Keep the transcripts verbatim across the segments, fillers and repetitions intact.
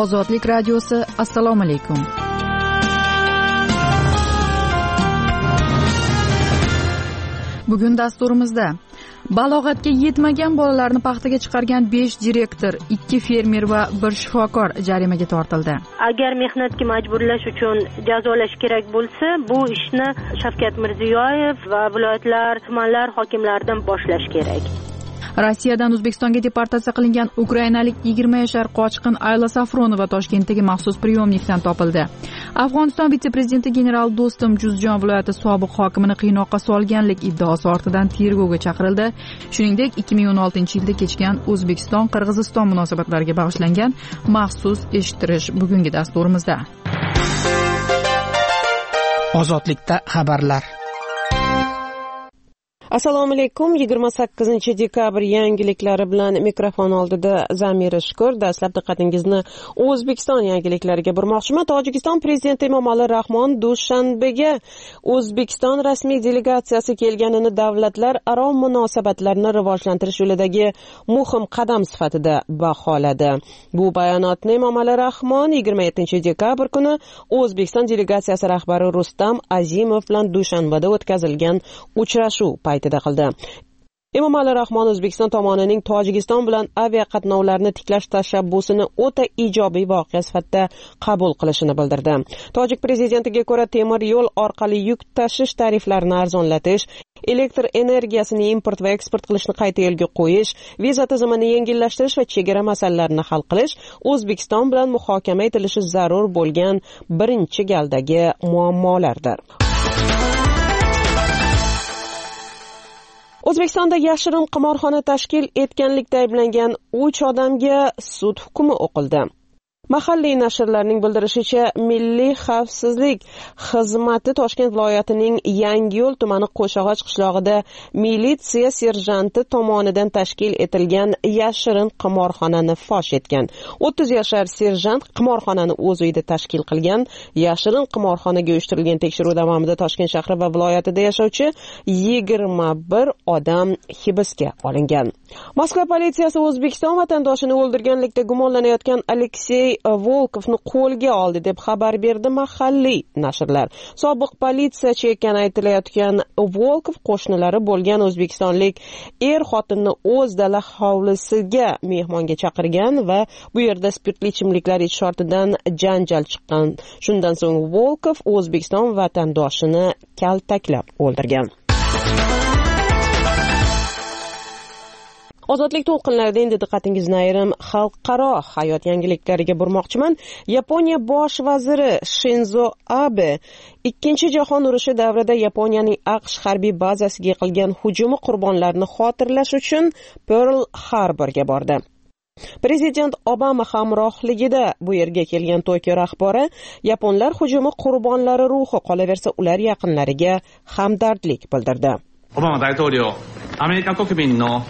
Ozodlik radiosi. Assalomu alaykum. Bugun dasturimizda balog'atga yetmagan bolalarni paxtaga chiqargan besh direktor, ikki fermer va bir shifokor jarimaga tortildi. Agar mehnatga majburlash uchun jazolash kerak bo'lsa, bu ishni Shavkat Mirziyoyev va viloyatlar, tumanlar hokimlaridan boshlash kerak. Rossiyadan O'zbekistonga deportatsiya qilingan ukrainalik yigirma yashar qochqin Ayla Safronova Toshkentdagi maxsus priyomnikdan topildi. Afg'oniston vitse-prezidenti general Do'stum Juzjon viloyati sobiq hokimini qiynoqqa solganlik iddaosi ortidan tergovga chaqirildi. Shuningdek, ikki ming o'n oltinchi yilda kechgan O'zbekiston-Qirg'iziston munosabatlariga bag'ishlangan maxsus eshittirish bugungi dasturimizda. Ozodlikda xabarlar. Assalomu alaykum. yigirma sakkizinchi dekabr yangiliklari bilan mikrofon oldida Zamira Shukur. Dastlab diqqatingizni O'zbekiston yangiliklariga burmoqchiman. Tojikiston prezidenti Emomali Rahmon Dushanbega O'zbekiston rasmiy delegatsiyasi kelganini davlatlararo munosabatlarni rivojlantirish yo'lidagi muhim qadam sifatida baholadi. Bu bayonotni Emomali Rahmon yigirma yettinchi dekabr kuni O'zbekiston delegatsiyasi rahbari Rustam Azimov bilan Dushanbada o'tkazilgan uchrashuv paytida qildi. Emomali Rahmon O'zbekiston tomonining Tojikiston bilan aviaqatnovlarni tiklash tashabbusini o'ta ijobiy voqea sifatida qabul qilishini bildirdi. Tojik prezidentiga ko'ra temir yo'l orqali yuk tashish tariflarini arzonlatish, elektr energiyasini import va eksport qilishni qayta yo'lga qo'yish, viza tizimini yengillashtirish va chegara masalalarini hal qilish O'zbekiston bilan muhokama etilishi zarur bo'lgan birinchi galdagi muammolardir. O'zbekistonda yashirin qimorxona tashkil etganlikda ayblangan uch odamga sud hukmi o'qildi. Mahalliy nashrlarning bildirishicha, Milliy xavfsizlik xizmati Toshkent viloyatining Yangiyo'l tumani Qo'shag'och qishlog'ida militsiya serjanti tomonidan tashkil etilgan yashirin qimorxonani fosh etgan. o'ttiz yashar serjant qimorxonani o'z uyida tashkil qilgan. Yashirin qimorxonaga uyushtirilgan tekshiruv davomida Toshkent shahri va viloyatida yashovchi yigirma bir odam hibsga olingan. Moskva politsiyasi O'zbekiston vatandoshini o'ldirganlikda gumonlanayotgan Aleksey Volkovni qo'lga oldi deb xabar berdi mahalliy nashrlar. Sobiq politsiyachi ekani aytilayotgan Volkov qo'shnilari bo'lgan o'zbekistonlik er xotinni o'z dala hovlisiga mehmonga chaqirgan va bu yerda spirtli ichimliklar ichish ortidan janjal chiqqan. Shundan so'ng Volkov O'zbekiston vatandoshini kaltaklab o'ldirgan. Ozodlik to'lqinlarida endi diqqatingizni ayrim xalqaro hayot yangiliklariga burmoqchiman. Yaponiya bosh vaziri Shinzo Abe Ikkinchi jahon urushi davrida Yaponiyaning AQSh harbiy bazasiga qilgan hujumi qurbonlarini xotirlash uchun Pearl Harborga bordi. Prezident Obama hamrohligida bu yerga kelgan Tokio rahbari yaponlar hujumi qurbonlari ruhi qolaversa ular yaqinlariga hamdardlik bildirdi. Obama 大統領、アメリカ国民の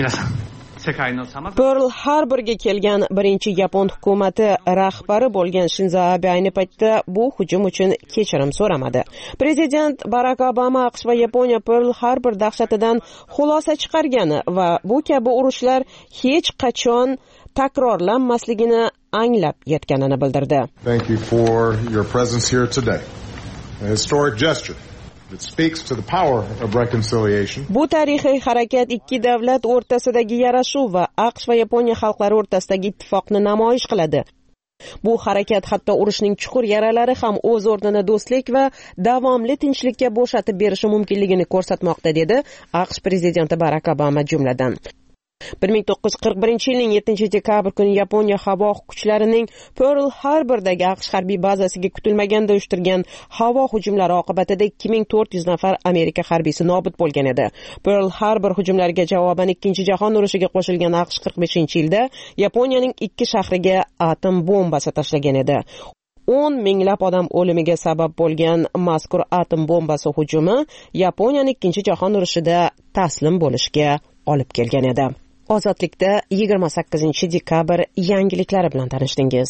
Pearl Harborga kelgan birinchi Yapon hukumati rahbari bo'lgan Shinzo Abe ayni paytda bu hujum uchun kechirim so'ramadi. Prezident Barack Obama AQSh va Yaponiya Pearl Harbor dahshatidan xulosa chiqargani va bu kabi urushlar hech qachon takrorlanmasligini anglab yetganini bildirdi. Thank you for your presence here today. A historic gesture. It speaks to the power of reconciliation. Bu tarixiy harakat ikki davlat o'rtasidagi yarashuv va AQSh va Yaponiya xalqlari o'rtasidagi ittifoqni namoyish qiladi. Bu harakat hatto urushning chuqur yaralari ham o'z o'rnini do'stlik va davomli tinchlikka bo'shatib berishi mumkinligini ko'rsatmoqda, dedi AQSh prezidenti Barack Obama jumladan. bir ming to'qqiz yuz qirq birinchi yilning yettinchi dekabr kuni Yaponiya havo kuchlarining Pearl Harbordagi AQSh harbiy bazasiga kutilmaganda uyushtirgan havo hujumlari oqibatida ikki ming to'rt yuz nafar Amerika harbiysi nobud bo'lgan edi. Pearl Harbor hujumlariga javoban ikkinchi jahon urushiga qo'shilgan AQSh qirq beshinchi yilda Yaponiyaning ikki shahriga atom bombasi tashlagan edi. o'n minglab odam o'limiga sabab bo'lgan mazkur atom bombasi hujumi Yaponiyaning ikkinchi jahon urushida taslim bo'lishga olib kelgan edi. Ozodlikda yigirma sakkizinchi dekabr yangiliklari bilan tanishdingiz.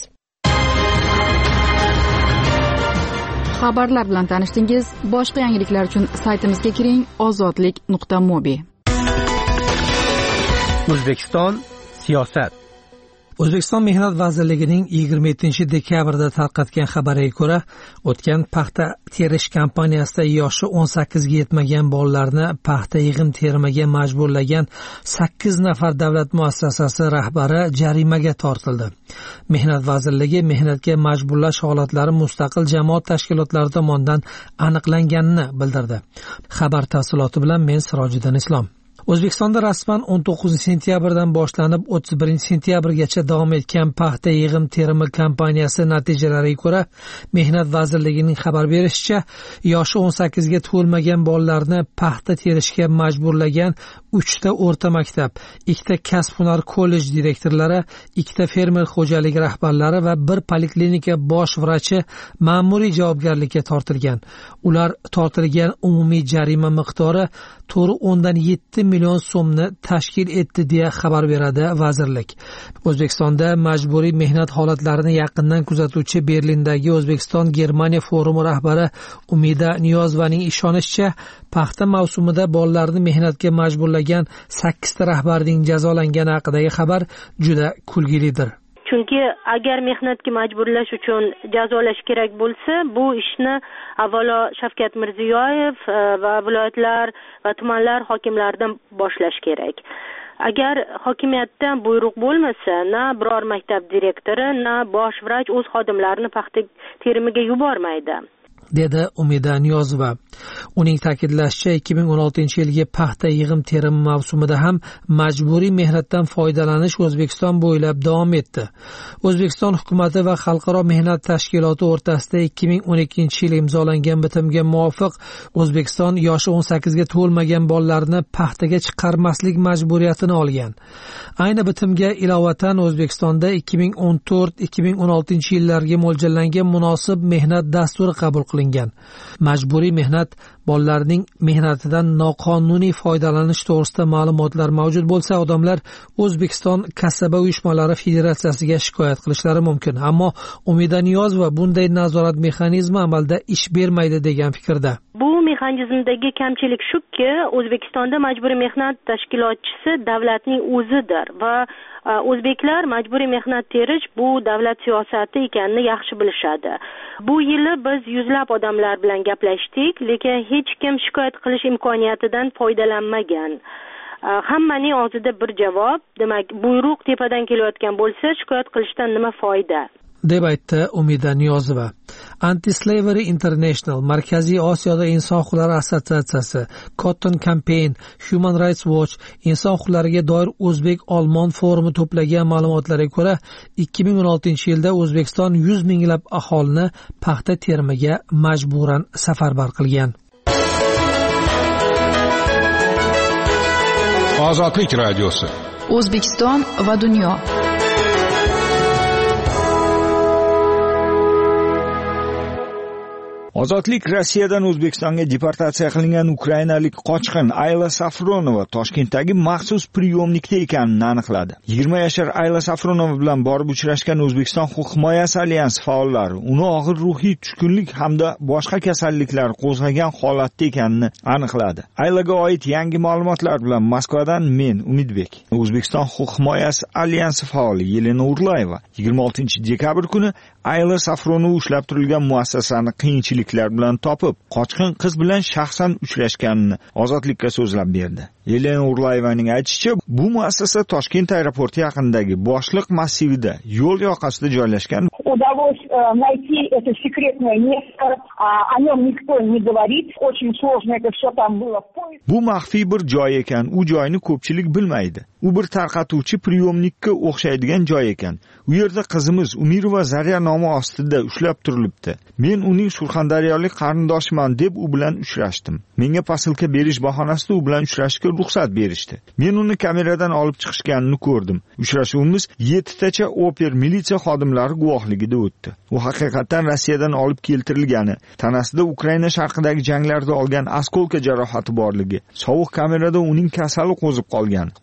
Xabarlar bilan tanishdingiz. Boshqa yangiliklar uchun saytimizga kiring ozodlik nuqta mobi. O'zbekiston siyosat. O'zbekiston Mehnat vazirligining yigirma yettinchi dekabrda tarqatgan xabariga ko'ra, o'tgan paxta terish kampaniyasida yoshi o'n sakkizga yetmagan bolalarni paxta yig'im termaga majburlagan sakkiz nafar davlat muassasasi rahbari jarimaga tortildi. Mehnat vazirligi mehnatga majburlash holatlari mustaqil jamoat tashkilotlari tomonidan aniqlanganini bildirdi. Xabar tafsiloti bilan men Sirojiddin Islom. O'zbekistonda rasman o'n to'qqizinchi sentyabrdan boshlanib o'ttiz birinchi sentyabrgacha davom etgan paxta yig'im terimi kampaniyasi natijalariga ko'ra, Mehnat vazirligining xabar berishicha, yoshi o'n sakkizga to'lmagan bolalarni paxta terishga majburlagan uchta o'rta maktab, ikkita kasb-hunar kollej direktorlari, ikkita fermer xo'jaligi rahbarlari va bir poliklinika bosh vrachi ma'muriy javobgarlikka tortilgan. Ular tortilgan umumiy jarima miqdori to'rt o'ndan yetti million so'mni tashkil etdi deya xabar beradi vazirlik. O'zbekistonda majburiy mehnat holatlarini yaqindan kuzatuvchi Berlindagi O'zbekiston Germaniya forumi rahbari Umida Niyozovaning ishonishicha, paxta mavsumida bolalarni mehnatga majburlagan sakkizta rahbarning jazolangani haqidagi xabar juda kulgilidir. Chunki agar mehnatga majburlash uchun jazolash kerak bo'lsa, bu ishni avvalo Shavkat Mirziyoyev va viloyatlar va tumanlar hokimlaridan boshlash kerak. Agar hokimiyatdan buyruq bo'lmasa, na biror maktab direktori, na bosh vrach o'z xodimlarini paxta terimiga yubormaydi, dedi Umida Niyozova. Uning ta'kidlashicha, ikki ming o'n oltinchi yilgi paxta yig'im terimi mavsumida ham majburiy mehnatdan foydalanish O'zbekiston bo'ylab davom etdi. O'zbekiston hukumati va Xalqaro mehnat tashkiloti o'rtasida ikki ming o'n ikkinchi yil imzolangan bitimga muvofiq O'zbekiston yoshi o'n sakkizga to'lmagan bolalarni paxtaga chiqarmaslik majburiyatini olgan. Ayni bitimga ilovatan O'zbekistonda ikki ming o'n to'rt ikki ming o'n oltinchi yillarga mo'ljallangan munosib mehnat dasturi qabul qilingan. Majburiy mehnat bolalarning mehnatidan noqonuniy foydalanish to'g'risida ma'lumotlar mavjud bo'lsa, odamlar O'zbekiston kasaba uyushmalari federatsiyasiga shikoyat qilishlari mumkin. Ammo Umida Niyozova bunday nazorat mexanizmi amalda ish bermaydi degan fikrda. Bu mexanizmdagi kamchilik shuki, O'zbekistonda majburiy mehnat tashkilotchisi davlatning o'zidir va o'zbeklar majburiy mehnat terish bu davlat siyosati ekanini yaxshi bilishadi. Bu yili biz yuzlab odamlar bilan gaplashdik, lekin hech kim shikoyat qilish imkoniyatidan foydalanmagan. Hammaning og'zida bir javob, demak, buyruq tepadan kelayotgan bo'lsa, shikoyat qilishdan nima foyda? deb aytdi Umida Niyozova. Anti-Slavery International, Markaziy Osiyoda inson huquqlari assotsiatsiyasi, Cotton Campaign, Human Rights Watch inson huquqlariga doir o'zbek-olmon forumi to'plagan ma'lumotlarga ko'ra, ikki ming o'n oltinchi yilda O'zbekiston yuz minglab aholini paxta terimiga majburan safarbar qilgan. Ozodlik radiosi. O'zbekiston va dunyo. Ozodlik Rossiyadan O'zbekistonga deportatsiya qilingan ukrainalik qochqin Ayla Safronova Toshkentdagi maxsus priyomnikda ekanini aniqladi. yigirma yashar Ayla Safronova bilan borib uchrashgan O'zbekiston huquq himoyasi alyansi faollari uni og'ir ruhiy tushkunlik hamda boshqa kasalliklar qo'zg'agan holatda ekanini aniqladi. Aylaga oid yangi ma'lumotlar bilan Moskvadan men Umidbek. O'zbekiston huquq himoyasi alyansi faoli Yelena Urlayeva yigirma oltinchi dekabr kuni Ayla Safronova ushlab turilgan muassasani qiyinchiliklar bilan topib, qochqin qiz bilan shaxsan uchrashganini Ozodlikka so'zlab berdi. Yelena Urlayevaning aytishicha, bu muassasa Toshkent aeroporti yaqinidagi boshliq massivida, yo'l yoqasida joylashgan. Удалось найти это секретное место, о нем никто не говорит, очень сложно это все там было в поиске. Bu maxfiy bir joy ekan, u joyni ko'pchilik bilmaydi. U bir tarqatuvchi priyomnikka o'xshaydigan joy ekan. U yerda qizimiz Umirova Zarya nomi ostida ushlab turilibdi. Men uning surxondaryolik qarindoshiman deb u bilan uchrashdim. Menga posilka berish bahonasida u bilan uchrashishga ruxsat berishdi. Men uni kameradan olib chiqishganini ko'rdim. Uchrashuvimiz yettitacha oper militsiya xodimlari guvohligida o'tdi. U haqiqatan Rossiyadan olib keltirilgani, tanasida Ukraina sharqidagi janglarda olgan askolka jarohati borligi, sovuq kamerada uning kasali qo'zib qolgan, qorin bo'sh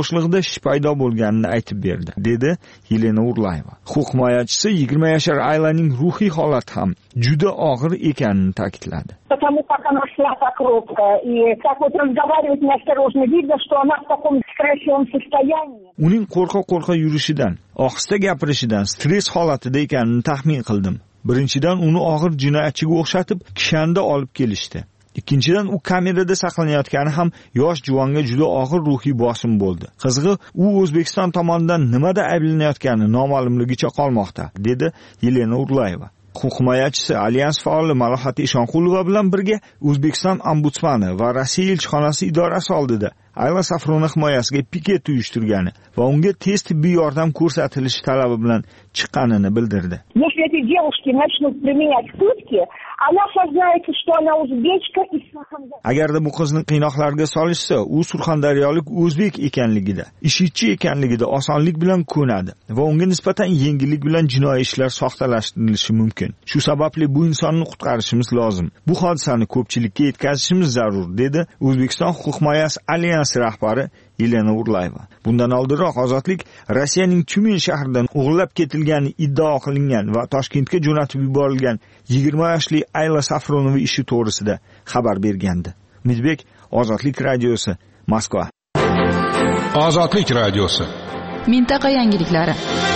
boshlig'ida shish paydo bo'lganini aytib berdi, dedi Yelena Urlayeva. Huquq himoyachisi yigirma yashar Aylaning ruhiy holati ham juda og'ir ekanini ta'kidladi. Потому как она шла так робко, и как вот разговаривать неосторожно, видно, что она в таком стрессовом состоянии. Uning qo'rqa-qo'rqa yurishidan, ohista gapirishidan stress holatida ekanini taxmin qildim. Birinchidan uni og'ir jinoyatchiga o'xshatib kishanda olib kelishdi. Ikkinchidan u kamerada saqlanayotgani ham yosh juvonga juda og'ir ruhiy bosim bo'ldi. Qizig'i, u O'zbekiston tomonidan nimada ayblanayotgani noma'lumligicha qolmoqda, dedi Yelena Urlayeva. Huquq himoyachisi Alyans faoli Malohat Eshonqulova bilan birga O'zbekiston ombudsmani va Rossiya elchixonasi idorasi oldida Ayla Safronova himoyasiga piket uyushtirgani va unga tez tibbiy yordam ko'rsatilishi talabi bilan chiqqanini bildirdi. Если эти девушки начнут применять пытки, она сознается, что она узбечка и Surxondaryo. Agarda bu qizni qiynoqlarga solishsa, u surxondaryolik o'zbek ekanligida, ishchi ekanligida osonlik bilan ko'nadi va unga nisbatan yengillik bilan jinoiy ishlar soxtalashtirilishi mumkin. Shu sababli bu insonni qutqarishimiz lozim. Bu hodisani ko'pchilikka yetkazishimiz zarur, dedi O'zbekiston huquq himoyasi Alyans rahbari Yelena Urlayeva. Bundan oldinroq Ozodlik Rossiyaning Tyumen shahridan o'g'irlab ketilgani iddao qilingan va Toshkentga jo'natib yuborilgan yigirma yoshli Ayla Safronova ishi to'g'risida xabar bergandi. Umidbek, Ozodlik radiosi, Moskva. Ozodlik radiosi. Mintaqa yangiliklari.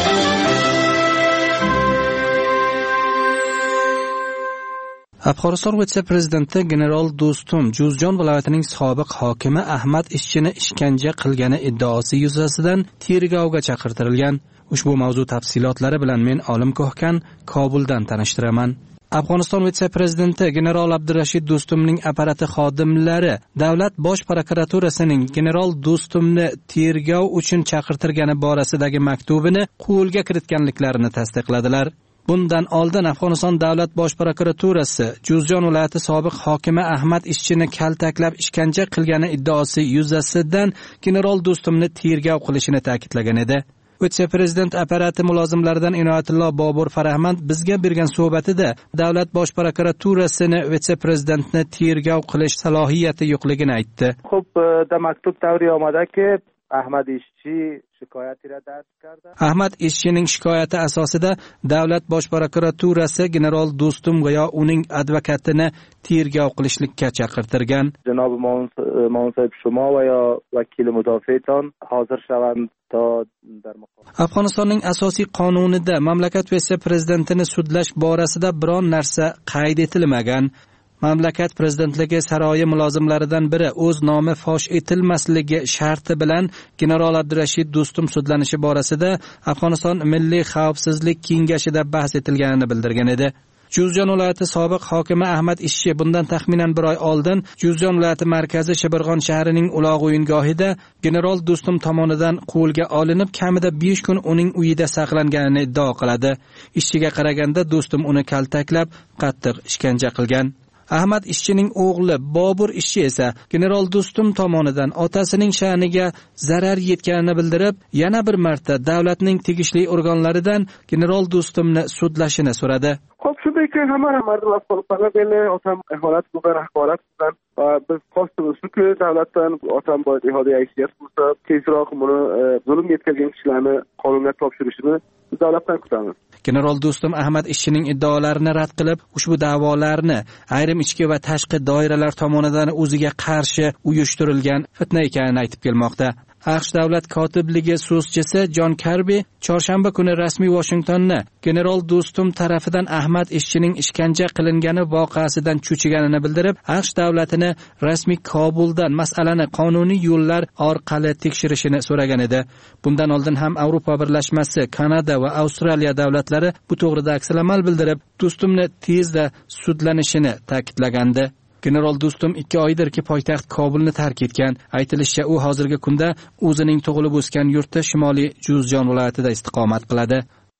Afg'oniston vitse-prezidenti general Do'stum Juzjon viloyatining sobiq hokimi Ahmad Ishchini ishkanja qilgani iddaosi yuzasidan tergovga chaqirtirilgan. Ushbu mavzu tafsilotlari bilan men Olim Ko'hkan Kobuldan tanishtiraman. Afg'oniston vitse-prezidenti general Abdurashid Do'stumning apparati xodimlari Davlat bosh prokuraturasining general Do'stumni tergov uchun chaqirtirgani borasidagi maktubini qo'lga kiritganliklarini tasdiqladilar. Bundan oldin Afg'oniston Davlat bosh prokuraturasi Juzjon viloyati sobiq hokimi Ahmad Ishchini kaltaklab ishkanja qilgani iddaosi yuzasidan general Do'stumni tergov qilishini ta'kidlagan edi. Vitse-prezident apparati mulozimlaridan Inoyatullo Bobur Farahmand bizga bergan suhbatida Davlat bosh prokuraturasini vitse-prezidentni tergov qilish salohiyati yo'qligini aytdi. Xo'p, da maktub davri omadaki Ahmad Ishchi shikoyati ra dard kardi. Ahmad Ishchining shikoyati asosida Davlat bosh prokuraturasi general Do'stum va uning advokatini tergov qilishlikka chaqirtirgan. Janob Monsab Shuma va yo vakili mudofaaton hozir shavand to dar maqom. Afg'onistonning asosiy qonunida mamlakat vitse-prezidentini sudlash borasida biron narsa qayd etilmagan. Mamlakat prezidentligi saroyi mulozimlaridan biri o'z nomi fosh etilmasligi sharti bilan general Abdurashid Do'stum sudlanishi borasida Afg'oniston Milliy xavfsizlik kengashida bahs etilganini bildirgan edi. Juzjon viloyati sobiq hokimi Ahmad Ishchi bundan taxminan bir oy oldin Juzjon viloyati markazi Shibirg'on shahrining uloq o'yingohida general Do'stum tomonidan qo'lga olinib kamida besh kun uning uyida saqlanganini iddao qiladi. Ishchiga qaraganda Do'stum uni kaltaklab, qattiq ishkanja qilgan. Ahmad Ishchining o'g'li Bobur Ishchi esa general Do'stum tomonidan otasining sha'niga zarar yetganini bildirib, yana bir marta davlatning tegishli organlaridan general Do'stumni sudlashini so'radi. Xo'p, shunday ekan, hamma mardum afg'onlarga otam holat bo'lgan haqorat bilan biz qostimiz shuki davlatdan otam boy ihodiy aysiyat bo'lsa, tezroq buni zulm yetkazgan kishilarni qonunga topshirishini davlatdan kutamiz. General Do'stum Ahmad Ishchining iddaolarini rad qilib, ushbu da'volarni ayrim ichki va tashqi doiralar tomonidan o'ziga qarshi uyushtirilgan fitna ekanini aytib kelmoqda. AQSh davlat kotibligi so'zchisi Jon Karbi chorshanba kuni rasmiy Washingtonni general Do'stum tarafidan Ahmad Ishchining ishkanja qilingani voqeasidan cho'chiganini bildirib, AQSh davlatini rasmiy Kobuldan masalani qonuniy yo'llar orqali tekshirishini so'ragan edi. Bundan oldin ham Yevropa birlashmasi, Kanada va Avstraliya davlatlari bu to'g'rida aksamal bildirib, Do'stumni tezda sudlanishini ta'kidlagandi. General Do'stum ikki oydirki poytaxt Kobulni tark etgan. Aytilishicha, u hozirgi kunda o'zining tug'ilib o'sgan yurti Shimoliy Juzjon viloyatida istiqomat qiladi.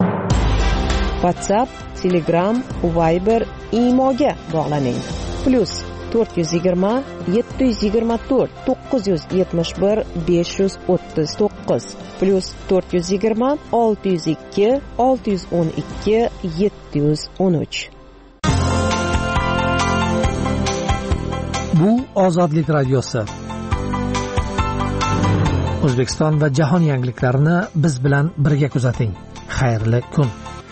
WhatsApp, Telegram, Viber, Imoga bog'laning. Plus to'rt yuz yigirma yetti yuz yigirma to'rt to'qqiz yuz yetmish bir besh yuz o'ttiz to'qqiz plus to'rt yuz yigirma olti yuz ikki olti yuz o'n ikki yetti yuz o'n uch. Bu Ozodlik radiosi. O'zbekiston va jahon yangiliklarini biz bilan birga kuzating. Xayrli kun.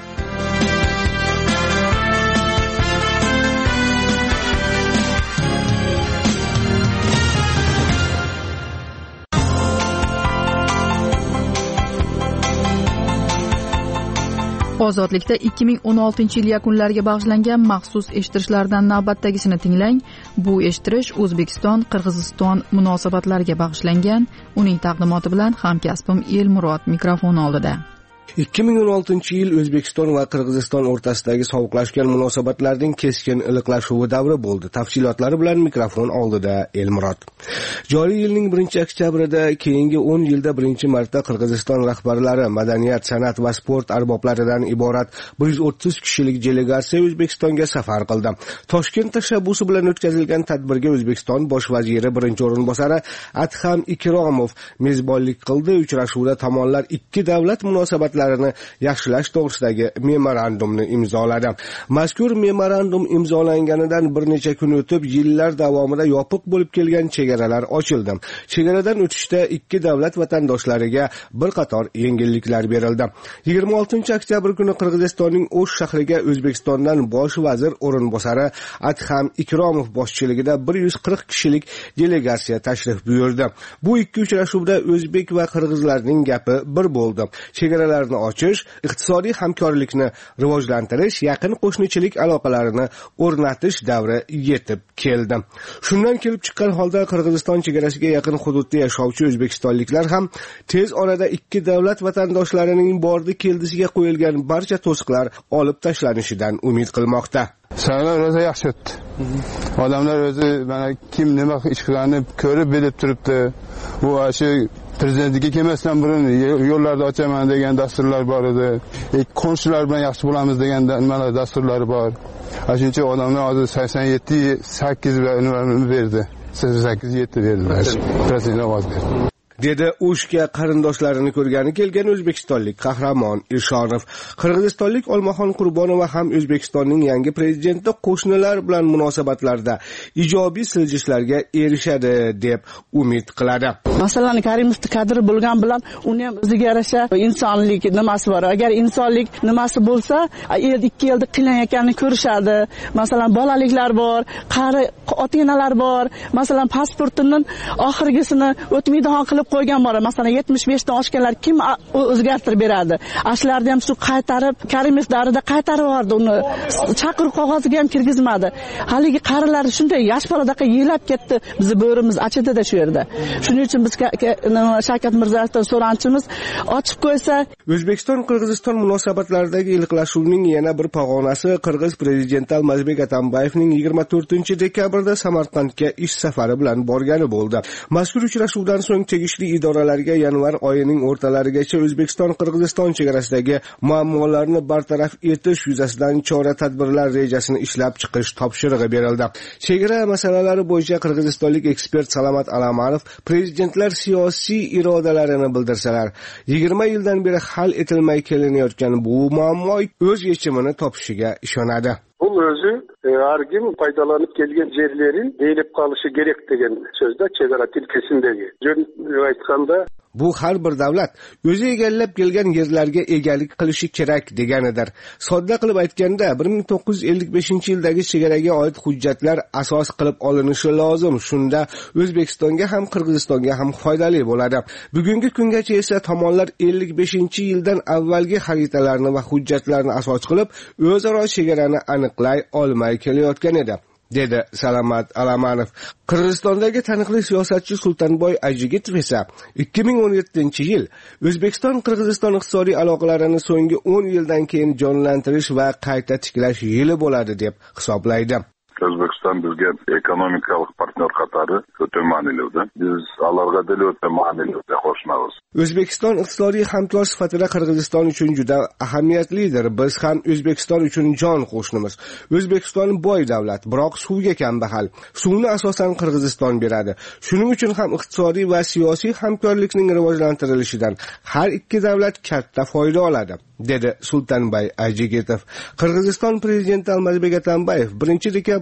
Ozodlikda ikki ming o'n oltinchi yil yakunlariga bag'ishlangan maxsus eshittirishlardan navbatdagisini tinglang. Bu eshittirish O'zbekiston Qirg'iziston munosabatlariga bag'ishlangan. Uning taqdimoti bilan hamkasbim Elmurod mikrofon oldida. ikki ming o'n oltinchi yil O'zbekiston va Qirg'iziston o'rtasidagi sovuqlashgan munosabatlarning keskin iliqlashuvi davri bo'ldi. Tafsilotlari bilan mikrofon oldida Elmurod. Joriy yilning birinchi oktyabrida keyingi o'n yilda birinchi marta Qirg'iziston rahbarlari, madaniyat, san'at va sport arboblaridan iborat bir yuz o'ttiz kishilik delegatsiya O'zbekistonga safar qildi. Toshkent tashabbusi bilan o'tkazilgan tadbirga O'zbekiston bosh vaziri birinchi o'rinbosari Adham Ikromov mezbonlik qildi. Uchrashuvda tomonlar ikki davlat munosabatlari yaxshilash to'g'risidagi memorandumni imzoladi. Mazkur memorandum imzolanganidan bir necha kun o'tib, yillar davomida yopiq bo'lib kelgan chegaralar ochildi. Chegaradan o'tishda ikki davlat vatandoshlariga bir qator yengilliklar berildi. yigirma oltinchi oktyabr kuni Qirg'izistonning O'sh shahriga O'zbekistondan bosh vazir o'rinbosari Adham Ikromov boshchiligida bir yuz qirq kishilik delegatsiya tashrif buyurdi. Bu ikki uchrashuvda o'zbek va qirg'izlarning gapi bir bo'ldi. Chegaralar ochish, iqtisodiy hamkorlikni rivojlantirish, yaqin qo'shnichilik aloqalarini o'rnatish davri yetib keldi. Shundan kelib chiqqan holda Qirg'iziston chegarasiga yaqin hududda yashovchi o'zbekistonliklar ham tez orada ikki davlat vatandoshlarining bordi keldisiga qo'yilgan barcha to'siqlar olib tashlanishidan umid qilmoqda. Saylovlar o'zi yaxshi o'tdi. Odamlar o'zi mana kim nima ish qilganini ko'rib bilib turibdi. Bu shu prezidentga kelmasdan burun yo'llarni ochaman degan dasturlar bor edi. Qo'shnilar bilan yaxshi bo'lamiz degan nimalar dasturlari bor. Shuncha odamlar hozir sakson yetti sakkiz berdi. sakson sakkiz yetti berdilar. Prezident ovoz berdi. dedi O'shga qarindoshlarini ko'rgani kelgan o'zbekistonlik Qahramon Irshonov. Qirg'izistonlik Olmaxon Qurbonova ham O'zbekistonning yangi prezidenti qo'shnilar bilan munosabatlarda ijobiy siljishlarga erishadi deb umid qiladi. Masalan, Karimovning kadri bo'lgan bilan uni ham o'ziga yarasha insonlik nimasi bor. Agar insonlik nimasi bo'lsa, ikki yilda qiynayotganini ko'rishadi. Masalan, bolaliklar bor, qari ota-onalar bor. Masalan, pasportining oxirgisini o'tmaydigan qilib qo'ygan bor. Masalan, yetmish besh dan oshganlar kim o'zgartirib beradi? Ashlarni ham shu qaytarib, Karimov davrida qaytarib yubordi uni. Chaqiruv qog'oziga ham kirgizmadi. Haligi qarilar shunday yosh boladaqa yelab ketdi. Bizni bo'rimiz achidida shu yerda. Shuning uchun biz Shavkat Mirziyoyevdan so'ranchimiz ochib qo'ysa. O'zbekiston Qirg'iziston munosabatlaridagi iliqlashuvning yana bir pog'onasi Qirg'iz prezidenti Almazbek Atambayevning yigirma to'rtinchi dekabrda Samarqandga ish safari bilan borgani bo'ldi. Mazkur uchrashuvdan so'ng tegishli idoralarga yanvar oyining o'rtalarigacha O'zbekiston Qirg'iziston chegarasidagi muammolarni bartaraf etish yuzasidan chora-tadbirlar rejasini ishlab chiqish topshirig'i berildi. Chegara masalalari bo'yicha qirg'izistonlik ekspert Salamat Alamanov prezidentlar siyosiy irodalarini bildirsalar, yigirma yildan beri hal etilmay kelinayotgan bu muammo o'z yechimini topishiga ishonadi. Bu özü her kim faydalanıp gelgen yerlerin değilip kalışı gerek degen sözde chegara tilkesindeki. Jön aytkanda bu har bir davlat o'zi egallab kelgan yerlarga egalik qilishi kerak deganidir. Sodda qilib aytganda bir ming to'qqiz yuz ellik beshinchi yildagi chegaraga oid hujjatlar asos qilib olinishi lozim. Shunda O'zbekistonga ham Qirg'izistonga ham foydali bo'ladi. Bugungi kungacha esa tomonlar ellik beshinchi yildan avvalgi xaritalarni va hujjatlarni asos qilib o'zaro chegarani aniqlay olmay kelayotgan edi, dedi Salamat Alamanov. Qirg'izistondagi taniqli siyosatchi Sultonboy Ajigitov esa ikki ming o'n yettinchi yil O'zbekiston Qirg'iziston iqtisodiy aloqalarini so'nggi o'n yildan keyin jonlantirish va qayta tiklash yili bo'ladi deb hisoblaydi. O'zbekiston bizga ekonomikalik partnyor qatori o'ta ma'niludi. Biz alarga dil o'ta ma'niludi qo'shamiz. O'zbekiston iqtisodiy hamkor sifatida Qirg'iziston uchun juda ahamiyatlidir. Biz ham O'zbekiston uchun jon qo'shnimiz. O'zbekiston boy davlat, biroq suvga kambag'al. Suvni asosan Qirg'iziston beradi. Shuning uchun ham iqtisodiy va siyosiy hamkorlikning rivojlantirilishidan har ikki davlat katta foyda oladi, dedi Sultonboy Ajigitov. Qirg'iziston prezidenti Almazbek Atambayev birinchi dekabr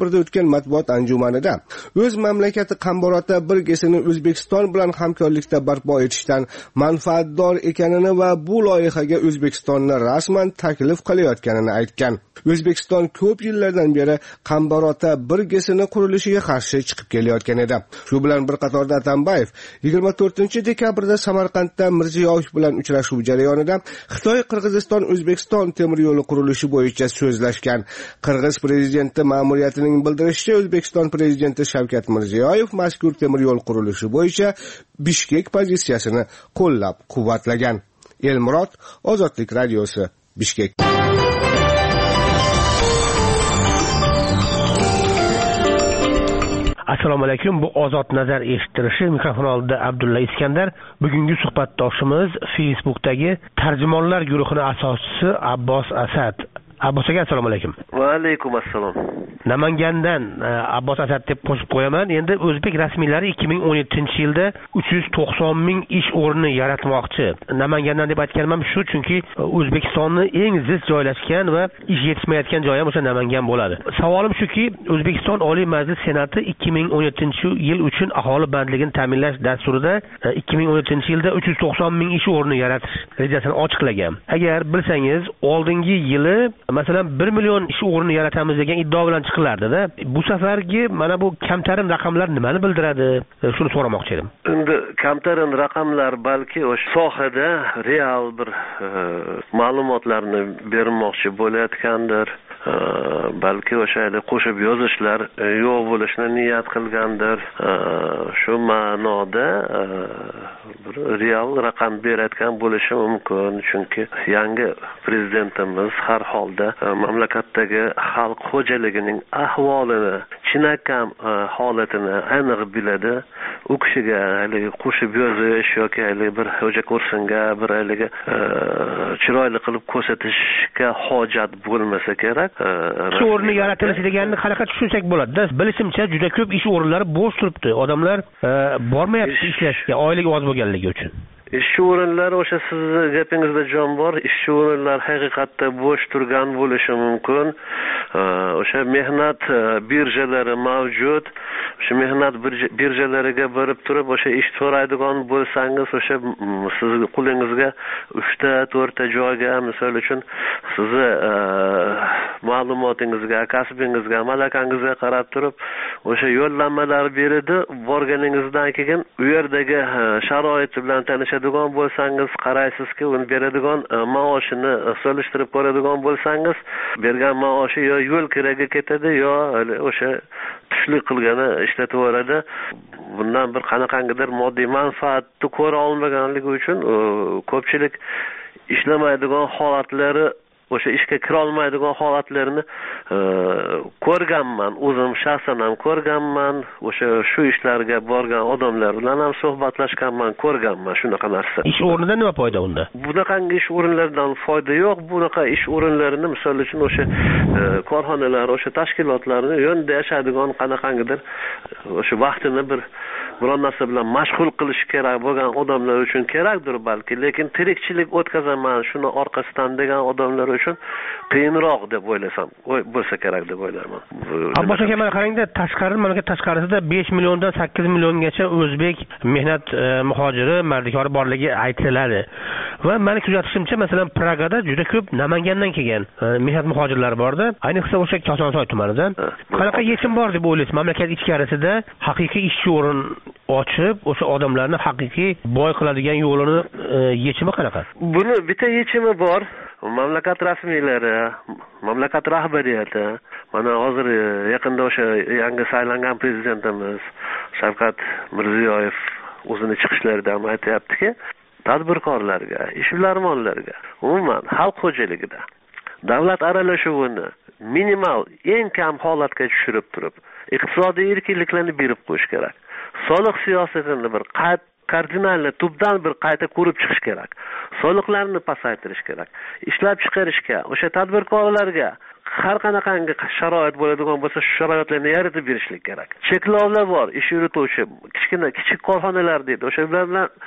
dekabrda o'tgan matbuot anjumanida o'z mamlakati qambarota birgesini O'zbekiston bilan hamkorlikda barpo etishdan manfaatdor ekanini va bu loyihaga O'zbekistonni rasman taklif qilayotganini aytgan. O'zbekiston ko'p yillardan beri qambarota birgesini qurilishiga qarshi chiqib kelayotgan edi. Shu bilan bir qatorda Atambayev yigirma to'rtinchi dekabrda Samarqandda Mirziyoyev bilan uchrashuv jarayonida Xitoy Qirg'iziston O'zbekiston temir yo'li qurilishi bo'yicha so'zlashgan. Qirg'iz prezidenti ma'muriyatining bildirishicha, O'zbekiston prezidenti Shavkat Mirziyoyev mazkur temir yo'l qurilishi bo'yicha Bishkek pozitsiyasini qo'llab-quvvatlagan. Elmurod, Ozodlik radiosi, Bishkek. Assalomu alaykum. Bu Ozod nazar eshittirishi. Mikrofon oldida Abdulla Iskandar. Bugungi suhbatdoshimiz Facebookdagi tarjimonlar guruhining asoschisi Abbos Asad. Abbos aka, assalomu alaykum. Va alaykum assalom. Namangandan Abbos Asad deb qo'shib qo'yaman. Endi o'zbek rasmiylari ikki ming o'n yettinchi yilda uch yuz to'qson ming ish o'rnini yaratmoqchi. Namangandan deb aytganim shu, chunki O'zbekistonni eng ziq joylashgan va ish yetishmayotgan joyi ham o'sha Namangan bo'ladi. Savolim shuki, O'zbekiston Oliy Majlis Senati ikki ming o'n yettinchi yil uchun aholi bandligini ta'minlash dasturida ikki ming o'n yettinchi yilda uch yuz to'qson ming ish o'rnini yaratish rejasini ochiqlagan. Agar bilsangiz, oldingi yili masalan bir million ish o'rnini yaratamiz degan iddio bilan chiqilardi-da. Bu safargi mana bu kamtarin raqamlar nimani bildiradi? Shuni so'ramoqchi edim. Endi kamtarin raqamlar balki o'sha sohada real bir e, ma'lumotlarni bermoqchi bo'layotgandir. E, balki o'sha qo'shib yozishlar e, yo'q bo'lishni niyat qilgandir. E, shu ma'noda e, bir real raqam berayotgan bo'lishi mumkin, chunki yangi prezidentimiz har holda e, mamlakatdagi xalq xo'jaligining ahvolini, chinakam e, holatini aniq biladi. U kishiga haligi qo'shib yozish yoki haligi bir xo'ja ko'rsinga bir haligi e, chiroyli qilib ko'rsatishga hojat bo'lmasa kerak. Ish o'rni yaratilishi deganini qanaqa tushunsak bo'ladi-da? Bilishimcha juda ko'p ish o'rinlari bo'sh turibdi. Odamlar e, bormayapti ishlashga, oylik oz bo'lganligi uchun. Ish o'rinlari o'sha sizni gapingizda jon bor. Ish o'rinlari haqiqatda bo'sh turgan bo'lishi mumkin. O'sha mehnat birjalari mavjud. O'sha mehnat birjalariga borib turib o'sha ish so'raydigan bo'lsangiz, o'sha sizni qo'lingizga uchta, to'rtta joyga, misol uchun sizni ma'lumotingizga, kasbingizga, malakangizga qarab turib o'sha yo'llanmalar beradi. Borganingizdan keyin u yerdagi sharoit bilan tanishadigan bo'lsangiz, qaraysizki, uni beradigan maoshini solishtirib ko'radigan bo'lsangiz, bergan maoshi yo yo'l kiraga ketadi yo o'sha tushlik qilgani ishlatib yuboradi. Bundan bir qanaqangidir moddiy manfaatni ko'ra olmaganligi uchun ko'pchilik ishlamaydigan holatlari, o'sha ishga kira olmaydigan holatlarini e, ko'rganman. O'zim shaxsan ham ko'rganman. O'sha shu ishlarga borgan odamlar bilan ham suhbatlashganman, ko'rganman shunaqa narsa. Ish o'rnidan nima foyda unda? Bunaqangi ish o'rinlaridan foyda yo'q. Bunaqa ish o'rinlarini, misol uchun o'sha e, korxonalar, o'sha tashkilotlarni yonida yashaydigan qanaqangidir o'sha vaqtini bir biron narsa bilan mashg'ul qilish kerak bo'lgan odamlar uchun kerakdir balki, lekin tirikchilik o'tkazaman shuni orqasidan degan odamlar uchun qiyinroq deb o'ylasam bo'lsa kerak deb o'ylayman. Abbos aka, mana qarangda, tashqari mamlakat tashqarisida besh milliondan sakkiz milliongacha o'zbek mehnat e, muhojiri, mardikori borligi aytiladi. Va meni kuzatishimcha, masalan, Pragada juda ko'p Namangandan kelgan e, mehnat muhojirlari borda, ayniqsa o'sha Kosonsoy tumanidan. Qanaqa yechim bor deb o'ylaysiz? Mamlakat ichkarisida haqiqiy ishchi o'rin ochib, o'sha odamlarni haqiqiy boy qiladigan yo'lini e, yechimi qanaqa? Buni bitta yechimi bor. Mamlakat rasmiylari, mamlakat rahbariyati, mana hozir yaqinda o'sha yangi saylangan prezidentimiz Shavkat Mirziyoyev o'zini chiqishlarida ham aytayaptiki, tadbirkorlarga, ishbilarmonlarga, umuman xalq xo'jaligida davlat aralashuvini minimal, eng kam holatga tushirib turib, iqtisodiy erkinliklarni berib qo'yish kerak. Soliq siyosatini bir qayta kardinalni tubdan bir qayta ko'rib chiqish kerak. Soliqlarni pasaytirish kerak. Ishlab chiqarishga, o'sha tadbirkorlarga har qanaqangi sharoit bo'ladigan bo'lsa, shu sharoitlarni yaratib berishlik kerak. Cheklovlar bor, ish yurituvchi, kichkina kichik korxonalar deydi. O'sha bilan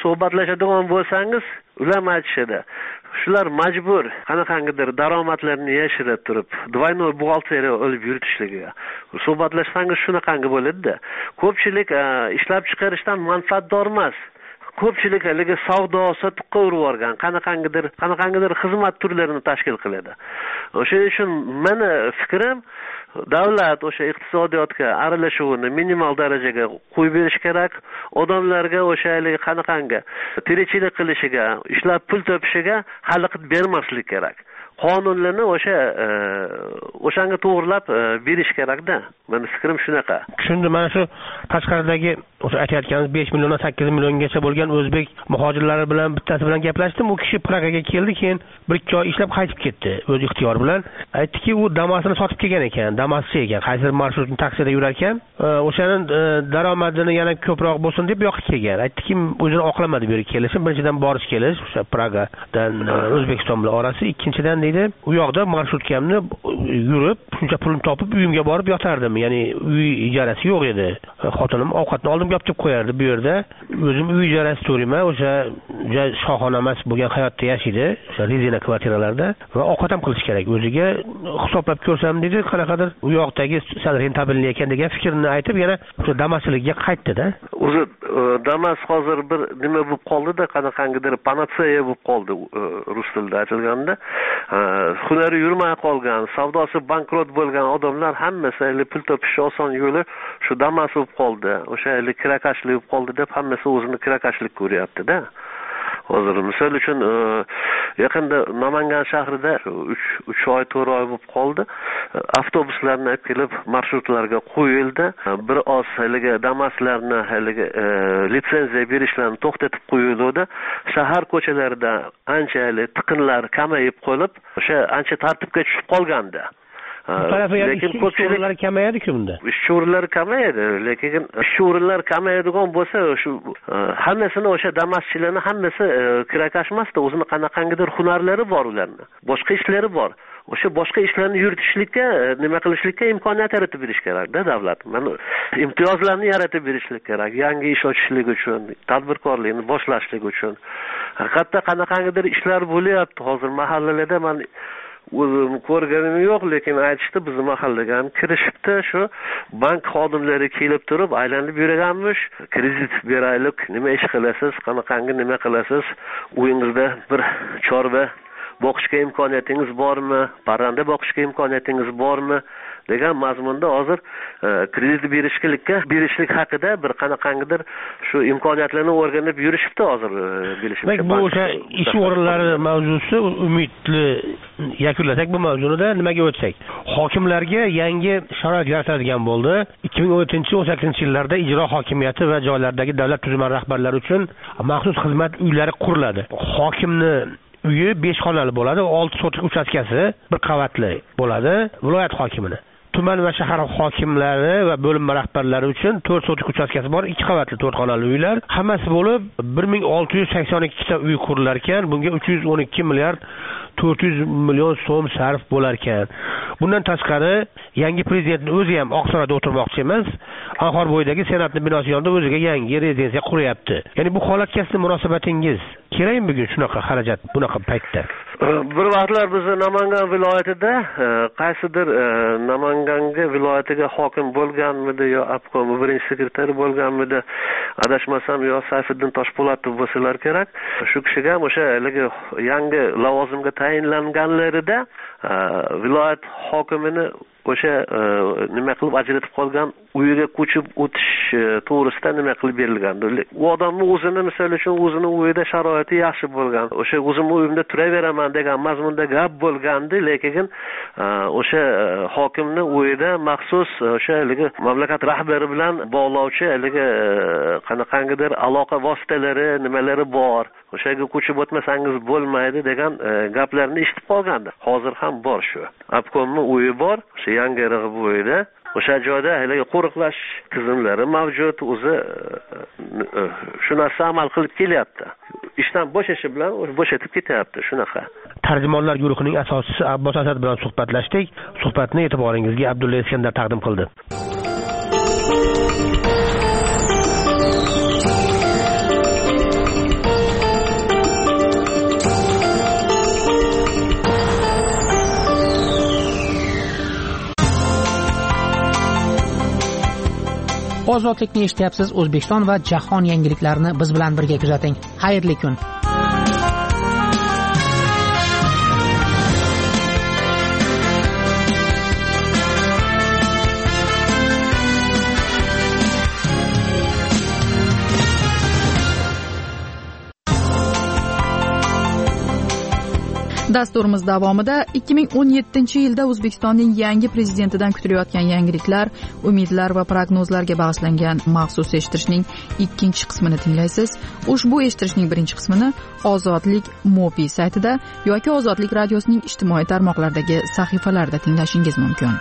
suhbatlashadigan bo'lsangiz, ular aytishadi. Shular majbur qanaqangidir daromadlarini yashirib turib, двойной buxgalteriya olib yuritishligiga. Suhbatlashsangiz shunaqangi bo'ladi-da. Ko'pchilik ishlab chiqarishdan manfaatdor emas. Ko'pchilik haligi savdo sotiqqa urib o'rgan, qanaqangidir, qanaqangidir xizmat turlarini tashkil qiladi. O'shaning uchun meni fikrim, davlat o'sha iqtisodiyotga aralashuvini minimal darajaga qo'yib berish kerak. Odamlarga o'sha haligi qanaqangi tirikchilik qilishiga, ishlab pul topishiga xalaqit bermaslik kerak. Qonunlarni o'sha o'shanga to'g'rilab berish kerak-da. Meni fikrim shunaqa. Tushundim. Mana shu tashqaridagi o'sha aytayotganimiz besh milliondan sakkiz milliongacha bo'lgan o'zbek muhojirlari bilan bittasi bilan gaplashdim. U kishi Pragaga keldi, keyin bir ikki oy ishlab qaytib ketdi o'z ixtiyori bilan. Aytdiki, u Damas'ini sotib kelgan ekan, Damaschi ekan. Qaysidir marshrutni taksida yurar ekan, o'shaning daromadini yana ko'proq bo'lsin deb yoqib kelgan. Aytdiki, o'zini oqlamadi bu yerga kelishi. Birinchidan borish kelish o'sha Pragadan O'zbekiston bilan orasi, ikkinchidan u yoqda marshrutkamni yurib, shuncha pulni topib uyimga borib yotardim. Ya'ni uy ijarasi yo'q edi. Xotinim ovqatni oldim yopib qo'yardi bu yerda. O'zim uy ijarasi to'layman, o'sha shohona emas bo'lgan hayotda yashaydi, o'sha rezina kvartiralarda va ovqat ham qilish kerak. O'ziga hisoblab ko'rsam dedi, qanaqadir u yoqdagi sal rentabilni ekan degan fikrni aytib, yana o'sha Damaslikka qaytdi-da. O'zi Damas hozir bir nima bo'lib qoldi-da, qanaqangidir panatseya bo'lib qoldi rus tilida aytilganda. Hunari yurmay qolgan, savdosi bankrot bo'lgan odamlar hammasi pul topish oson yo'li shu Damas bo'lib qoldi. O'sha kirakashlik bo'lib qoldi deb hammasi o'zini kirakashlik ko'ryapti-da. Hozir misol uchun yaqinda Namangan shahrida uch oy to'rt oy bo'lib qoldi. Avtobuslarni olib kelib marshrutlarga qo'yildi. Bir oz haligi Damaslarni haligi litsenziya berishlarni to'xtatib qo'yildi. Shahar ko'chalarida ancha tiqinlar kamayib qolib, o'sha ancha tartibga tushib qolgandi. Lekin ko'pchilik kamayadi-ku bunda. Ish o'rinlari kamayadi, lekin ish o'rinlari kamayadigan bo'lsa, shu hammasini o'sha Damaschilarni hammasi kirakash emasda, o'zini qanaqangidir hunarlari bor ularning. Boshqa ishlari bor. O'sha boshqa ishlarni yuritishlikka, nima qilishlikka imkoniyat yaratib berish kerak-da davlat. Mana imtiyozlarni yaratib berishlik kerak, yangi ish ochishlik uchun, tadbirkorlikni boshlashlik uchun. Haqiqatda qanaqangidir ishlar bo'lyapti hozir mahallalarda. Men o'zim ko'rganim yo'q, lekin aytishdi, bizning mahallaga ham kirishibdi. Shu bank xodimlari kelib turib, aylanib yuraganmish. Kredit beraylik, nima ish qilasiz, qanaqangi nima qilasiz, uyingizda bir chorva boqishga imkoniyatingiz bormi, parranda boqishga imkoniyatingiz bormi degan mazmunda hozir kredit berishlikka berishlik haqida bir qanaqangidir shu imkoniyatlarni o'rganib yurishibdi hozir bilishimcha. Bu o'sha ish o'rinlari mavzusi umidli yakunlasak bu mavzuni nimaga o'tsak? Hokimlarga yangi sharoit yaratadigan bo'ldi. ikki ming o'n yettinchi o'n sakkizinchi yillarda ijro hokimiyati va joylardagi davlat tuzilmalari rahbarlari uchun maxsus xizmat uylari quriladi. Hokimni uyi besh xonali bo'ladi, olti sotik uchastkasi, bir qavatli bo'ladi. Viloyat hokimini, tuman va shahar hokimlari va bo'linma rahbarlari uchun to'rt sotik uchastkasi bor, ikki qavatli to'rt xonali uylar. Hammasi bo'lib bir ming olti yuz sakson ikki ta uy qurilar ekan. Bunga uch yuz o'n ikki milliard to'rt yuz million so'm sarf bo'lar ekan. Bundan tashqari yangi prezidentning o'zi ham Oqsaroyda o'tirmoqchi emas. Anhor bo'yidagi senatning binosi yonida o'ziga yangi rezidensiya quryapti. Ya'ni bu holatga sizning munosabatingiz kerakmi bugun shunaqa xarajat, bunaqa paytda? Bir vaqtlar biz Namangan viloyatida qaysidir Namanganga viloyatiga hokim bo'lganmidi yo obkom birinchi sekretari bo'lganmidi, adashmasam yo Sayfiddin Toshpo'latov bo'lsalar kerak. Shu kishiga ham o'sha yangi lavozimga tayinlanganlarida viloyat hokimini o'sha nima qilib ajratib qolgan uyiga ko'chib o'tish to'g'risida nima qilib berilgandi. U odamning o'zini misol uchun o'zini uyida sharoiti yaxshi bo'lgan, o'sha o'zimning uyimda turaveraman degan mazmunda gap bo'lgandi, lekin o'sha hokimning uyida maxsus o'sha mamlakat rahbari bilan bog'lovchi qanaqangidir aloqa vositalari nimalari bor. O'shaga ko'chib o'tmasangiz bo'lmaydi degan gaplarni eshitib qolgandi. Hozir ham bor shu. Obkomning uyi bor, o'sha Yangiroq bo'yida. O'sha joyda haligi qo'riqlash tizimlari mavjud, o'zi shu narsa amal qilib kelyapti. Ishdan bo'shashi bilan bo'shatib ketyapti, shunaqa. Tarjimonlar guruhining asoschisi Abbos Asad bilan suhbatlashdik. Suhbatni e'tiboringizga Abdulla Iskandar taqdim qildi. Ozodlikni eshityapsiz. O'zbekiston va jahon yangiliklarini biz bilan birga kuzating. Xayrli kun. Dasturimiz davomida ikki ming o'n yettinchi yilda O'zbekistonning yangi prezidentidan kutilayotgan yangiliklar, umidlar va prognozlarga bag'ishlangan maxsus eshittirishning ikkinchi qismini tinglaysiz. Ushbu eshittirishning birinchi qismini Ozodlik Mobi saytida yoki Ozodlik radiosining ijtimoiy tarmoqlardagi sahifalarida tinglashingiz mumkin.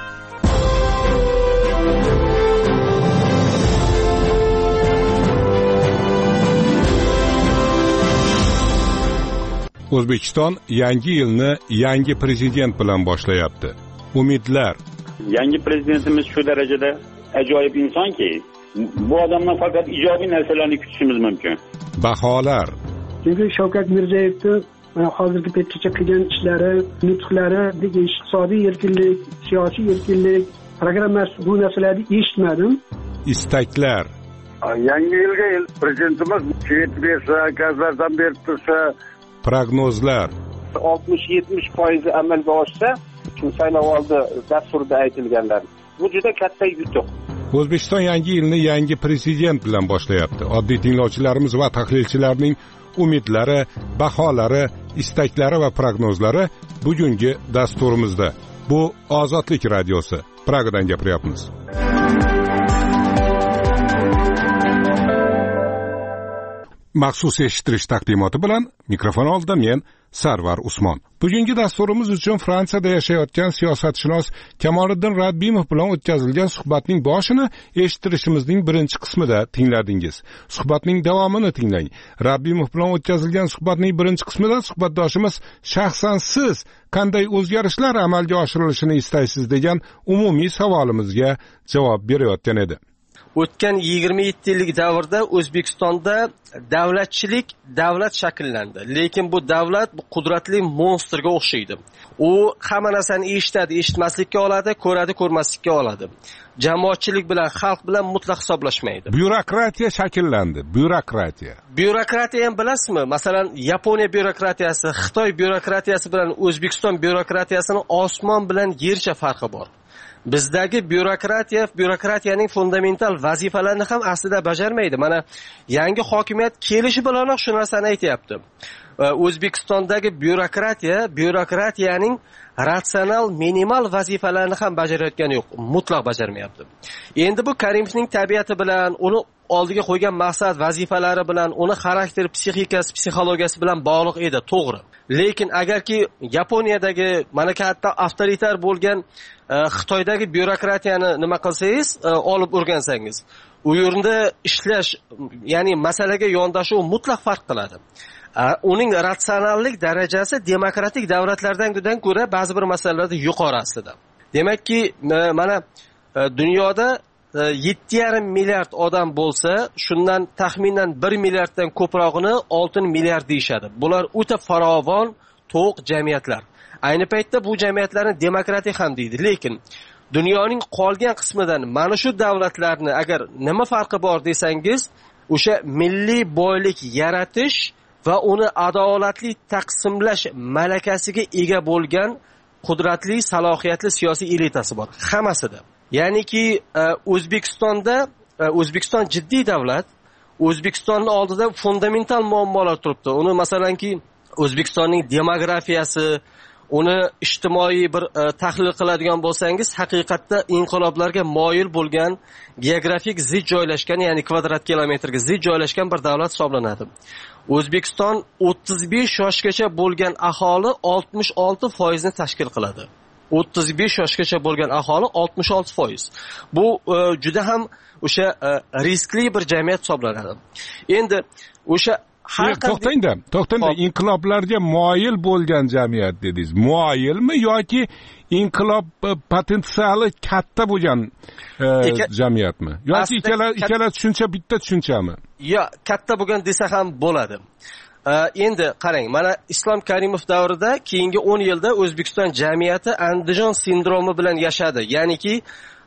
O'zbekiston yangi yilni yangi prezident bilan boshlayapti. Umidlar. Yangi prezidentimiz shu darajada ajoyib insonki, bu odamdan faqat ijobiy narsalarni kutishimiz mumkin. Baholar. Chunki Shavkat Mirziyoyevning hozirgi paytgacha qilgan ishlari, nutqlari, iqtisodiy erkinlik, siyosiy erkinlik programmasi, bu narsalarni eshitmadim. Istaklar. Yangi yilga prezidentimiz chivit bersa, gazlardan berib tursa, prognozlar. oltmish yetmish foiz amalga oshsa, shu saylovoldi dasturida aytilganlar. Bu juda katta yutuq. O'zbekiston yangi yilni yangi prezident bilan boshlayapti. Oddiy tinglovchilarimiz va tahlilchilarning umidlari, baholari, istaklari va prognozlari bugungi dasturimizda. Bu Ozodlik radiosi. Pragadan gapiryapmiz. Maxsus eshittirish taqdimoti bilan mikrofon oldida men Sarvar Usmon. Bugungi dasturimiz uchun Fransiyada yashayotgan siyosatshunos Kamoliddin Rabbimov bilan o'tkazilgan suhbatning boshini eshittirishimizning birinchi qismida tingladingiz. Suhbatning davomini tinglang. Rabbimov bilan o'tkazilgan suhbatning birinchi qismida suhbatdoshimiz shaxsan siz qanday o'zgarishlar amalga oshirilishini istaysiz degan umumiy savolimizga javob berayotgan edi. O'tgan yigirma yetti yillik davrda O'zbekistonda davlatchilik davlat shakllandi. Lekin bu davlat bu qudratli monsterga o'xshaydi. U hamma narsani eshitadi, eshitmaslikka oladi, ko'radi, ko'rmaslikka oladi. Jamoatchilik bilan, xalq bilan mutlaq hisoblashmaydi. Byurokratiya shakllandi, byurokratiya. Byurokratiya ham bilasizmi? Masalan, Yaponiya byurokratiyasi, Xitoy byurokratiyasi bilan O'zbekiston byurokratiyasining osmon bilan yercha farqi bor. Bizdagi byurokratiya, byurokratiyaning fundamental vazifalarini ham aslida bajarmaydi. Mana yangi hokimiyat kelishi bilanoq shu narsani aytayapti. O'zbekistondagi byurokratiya, byurokratiyaning ratsional, minimal vazifalarini ham bajarayotgani yo'q, mutlaq bajarmayapti. Endi bu Karimovning tabiati bilan, uni oldiga qo'ygan maqsad, vazifalari bilan, uni xarakteri, psixikasi, psixologiyasi bilan bog'liq edi, to'g'ri. Lekin agarki Yaponiyadagi mana katta avtoritar bo'lgan Xitoydagi byurokratiyani nima qilsangiz, olib o'rgansangiz, u yerda ishlash, ya'ni masalaga yondashuv mutlaq farq qiladi. Uning ratsionallik darajasi demokratik davlatlardan ko'ra ba'zi bir masalalarda yuqori aslida. Demakki, mana dunyoda yetti yarim milliard odam bo'lsa, shundan taxminan bir milliarddan ko'prog'ini oltin milliard deyshadi. Bular o'ta farovon, to'q jamiyatlar. Ayni paytda bu jamiyatlarni demokratik ham deydi. Lekin dunyoning qolgan qismidan mana shu davlatlarni agar nima farqi bor desangiz, o'sha milliy boylik yaratish va uni adolatli taqsimlash malakasiga ega bo'lgan qudratli, salohiyatli siyosiy elitasi bor. Hammasida. Ya'niki O'zbekistonda, O'zbekiston jiddiy davlat, O'zbekistonning oldida fundamental muammolar turibdi. Uni masalanki O'zbekistonning demografiyasi, uni ijtimoiy bir e, tahlil qiladigan bo'lsangiz, haqiqatda inqiloblarga moyil bo'lgan, geografik zid joylashgan, ya'ni kvadrat kilometrga zid joylashgan bir davlat hisoblanadi. O'zbekiston o'ttiz besh yoshgacha bo'lgan aholi oltmish olti foiz ni tashkil qiladi. o'ttiz besh yoshgacha bo'lgan aholi oltmish olti foiz. Bu e, juda ham o'sha e, riskli bir jamiyat hisoblanadi. Endi o'sha har qanday to'xtangda, to'xtangda, inqiloblarga moyil bo'lgan jamiyat dedingiz. Moyilmi yoki inqilob potensiali katta bo'lgan e, jamiyatmi? Yoki ikkala ikkala tushuncha bitta tushunchami? Yo, katta bo'lgan desa ham bo'ladi. Endi qarang, mana Islom Karimov davrida keyingi o'n yilda O'zbekiston jamiyati Andijon sindromi bilan yashadi. Ya'niki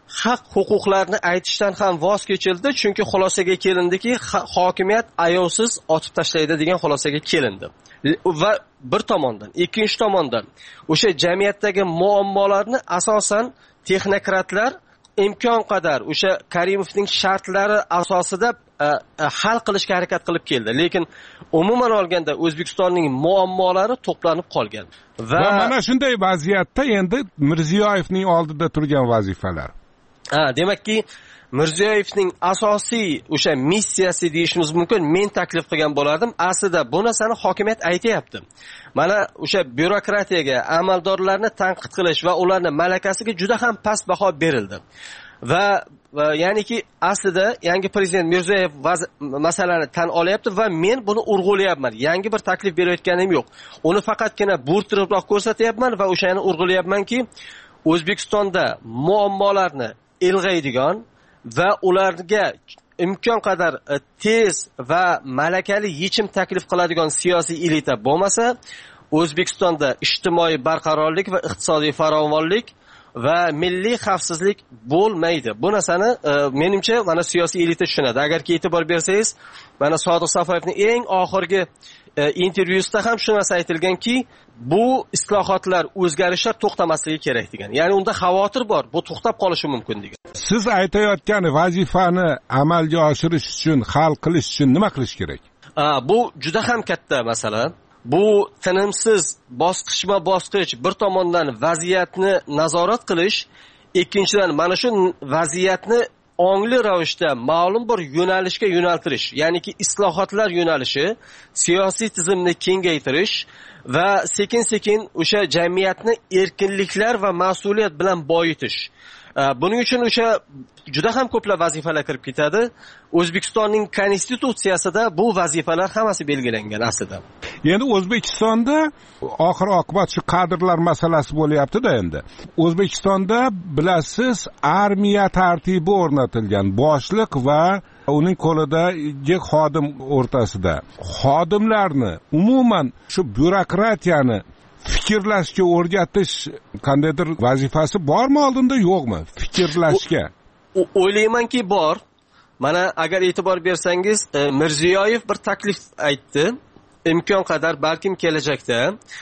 haq huquqlarni aytishdan ham voz kechildi, chunki xulosaga kelindiki, hokimiyat ayovsiz otib tashlaydi degan xulosaga kelindi. Va bir tomondan, ikkinchi tomondan o'sha jamiyatdagi muammolarni asosan texnokratlar imkon qadar o'sha Karimovning shartlari asosida a, a, hal qilishga harakat qilib keldi. Lekin umuman olganda O'zbekistonning muammolari to'planib qolgan. Va, va mana shunday vaziyatda endi Mirziyoyevning oldida turgan vazifalar. Ha, demakki Mirziyoyevning asosiy o'sha missiyasi deyishimiz mumkin. Men taklif qilgan bo'lardim. Aslida bu narsani hokimiyat aytayapti. Mana o'sha byurokratiyaga, amaldorlarni tanqid qilish va ularni malakasiga juda ham past baho berildi. Va, va ya'niki aslida yangi prezident Mirziyoyev masalani tan olyapti va men buni urg'ulayapman. Yangi bir taklif berayotganim yo'q. Uni faqatgina bo'rttiribroq ko'rsatyapman va o'shani urg'ulayapmanki, O'zbekistonda muammolarni ilg'aydigan va ularga imkon qadar tez va malakali yechim taklif qiladigan siyosiy elita bo'lmasa, O'zbekistonda ijtimoiy barqarorlik va iqtisodiy farovonlik va milliy xavfsizlik bo'lmaydi. Bu narsani e, menimcha mana siyosiy elita tushunadi. Agarki e'tibor bersangiz, mana Sodiq Safoyevning eng oxirgi e, intervyusida ham shu narsa aytilganki, bu islohotlar, o'zgarishlar to'xtamasligi kerak degan. Ya'ni unda xavotir bor, bu to'xtab qolishi mumkin degan. Siz aytayotgan vazifani amalga oshirish uchun, hal qilish uchun nima qilish kerak? A, bu juda ham katta masala. Bu tinimsiz bosqichma-bosqich bir tomondan vaziyatni nazorat qilish, ikkinchidan mana shu vaziyatni ongli ravishda ma'lum bir yo'nalishga yo'naltirish, ya'niki islohotlar yo'nalishi, siyosiy tizimni kengaytirish va sekin-sekin o'sha jamiyatni erkinliklar va mas'uliyat bilan boyitish. Buning uchun o'sha juda ham ko'plab vazifalar kirib ketadi. O'zbekistonning konstitutsiyasida bu vazifalar hammasi belgilangan aslida. Endi O'zbekistonda oxir oqibat shu kadrlar masalasi bo'lyapti-da endi. O'zbekistonda bilasiz, armiya tartibi o'rnatilgan, boshliq va uning qo'lidagi xodim o'rtasida. Xodimlarni umuman shu byurokratiyani fikrlashga o'rgatish qandaydir vazifasi bormi oldinda, yo'qmi? Fikrlashga. O'ylaymanki bor. Mana agar e'tibor bersangiz, Mirziyoyev bir taklif aytdi. Imkon qadar balkim kelajakda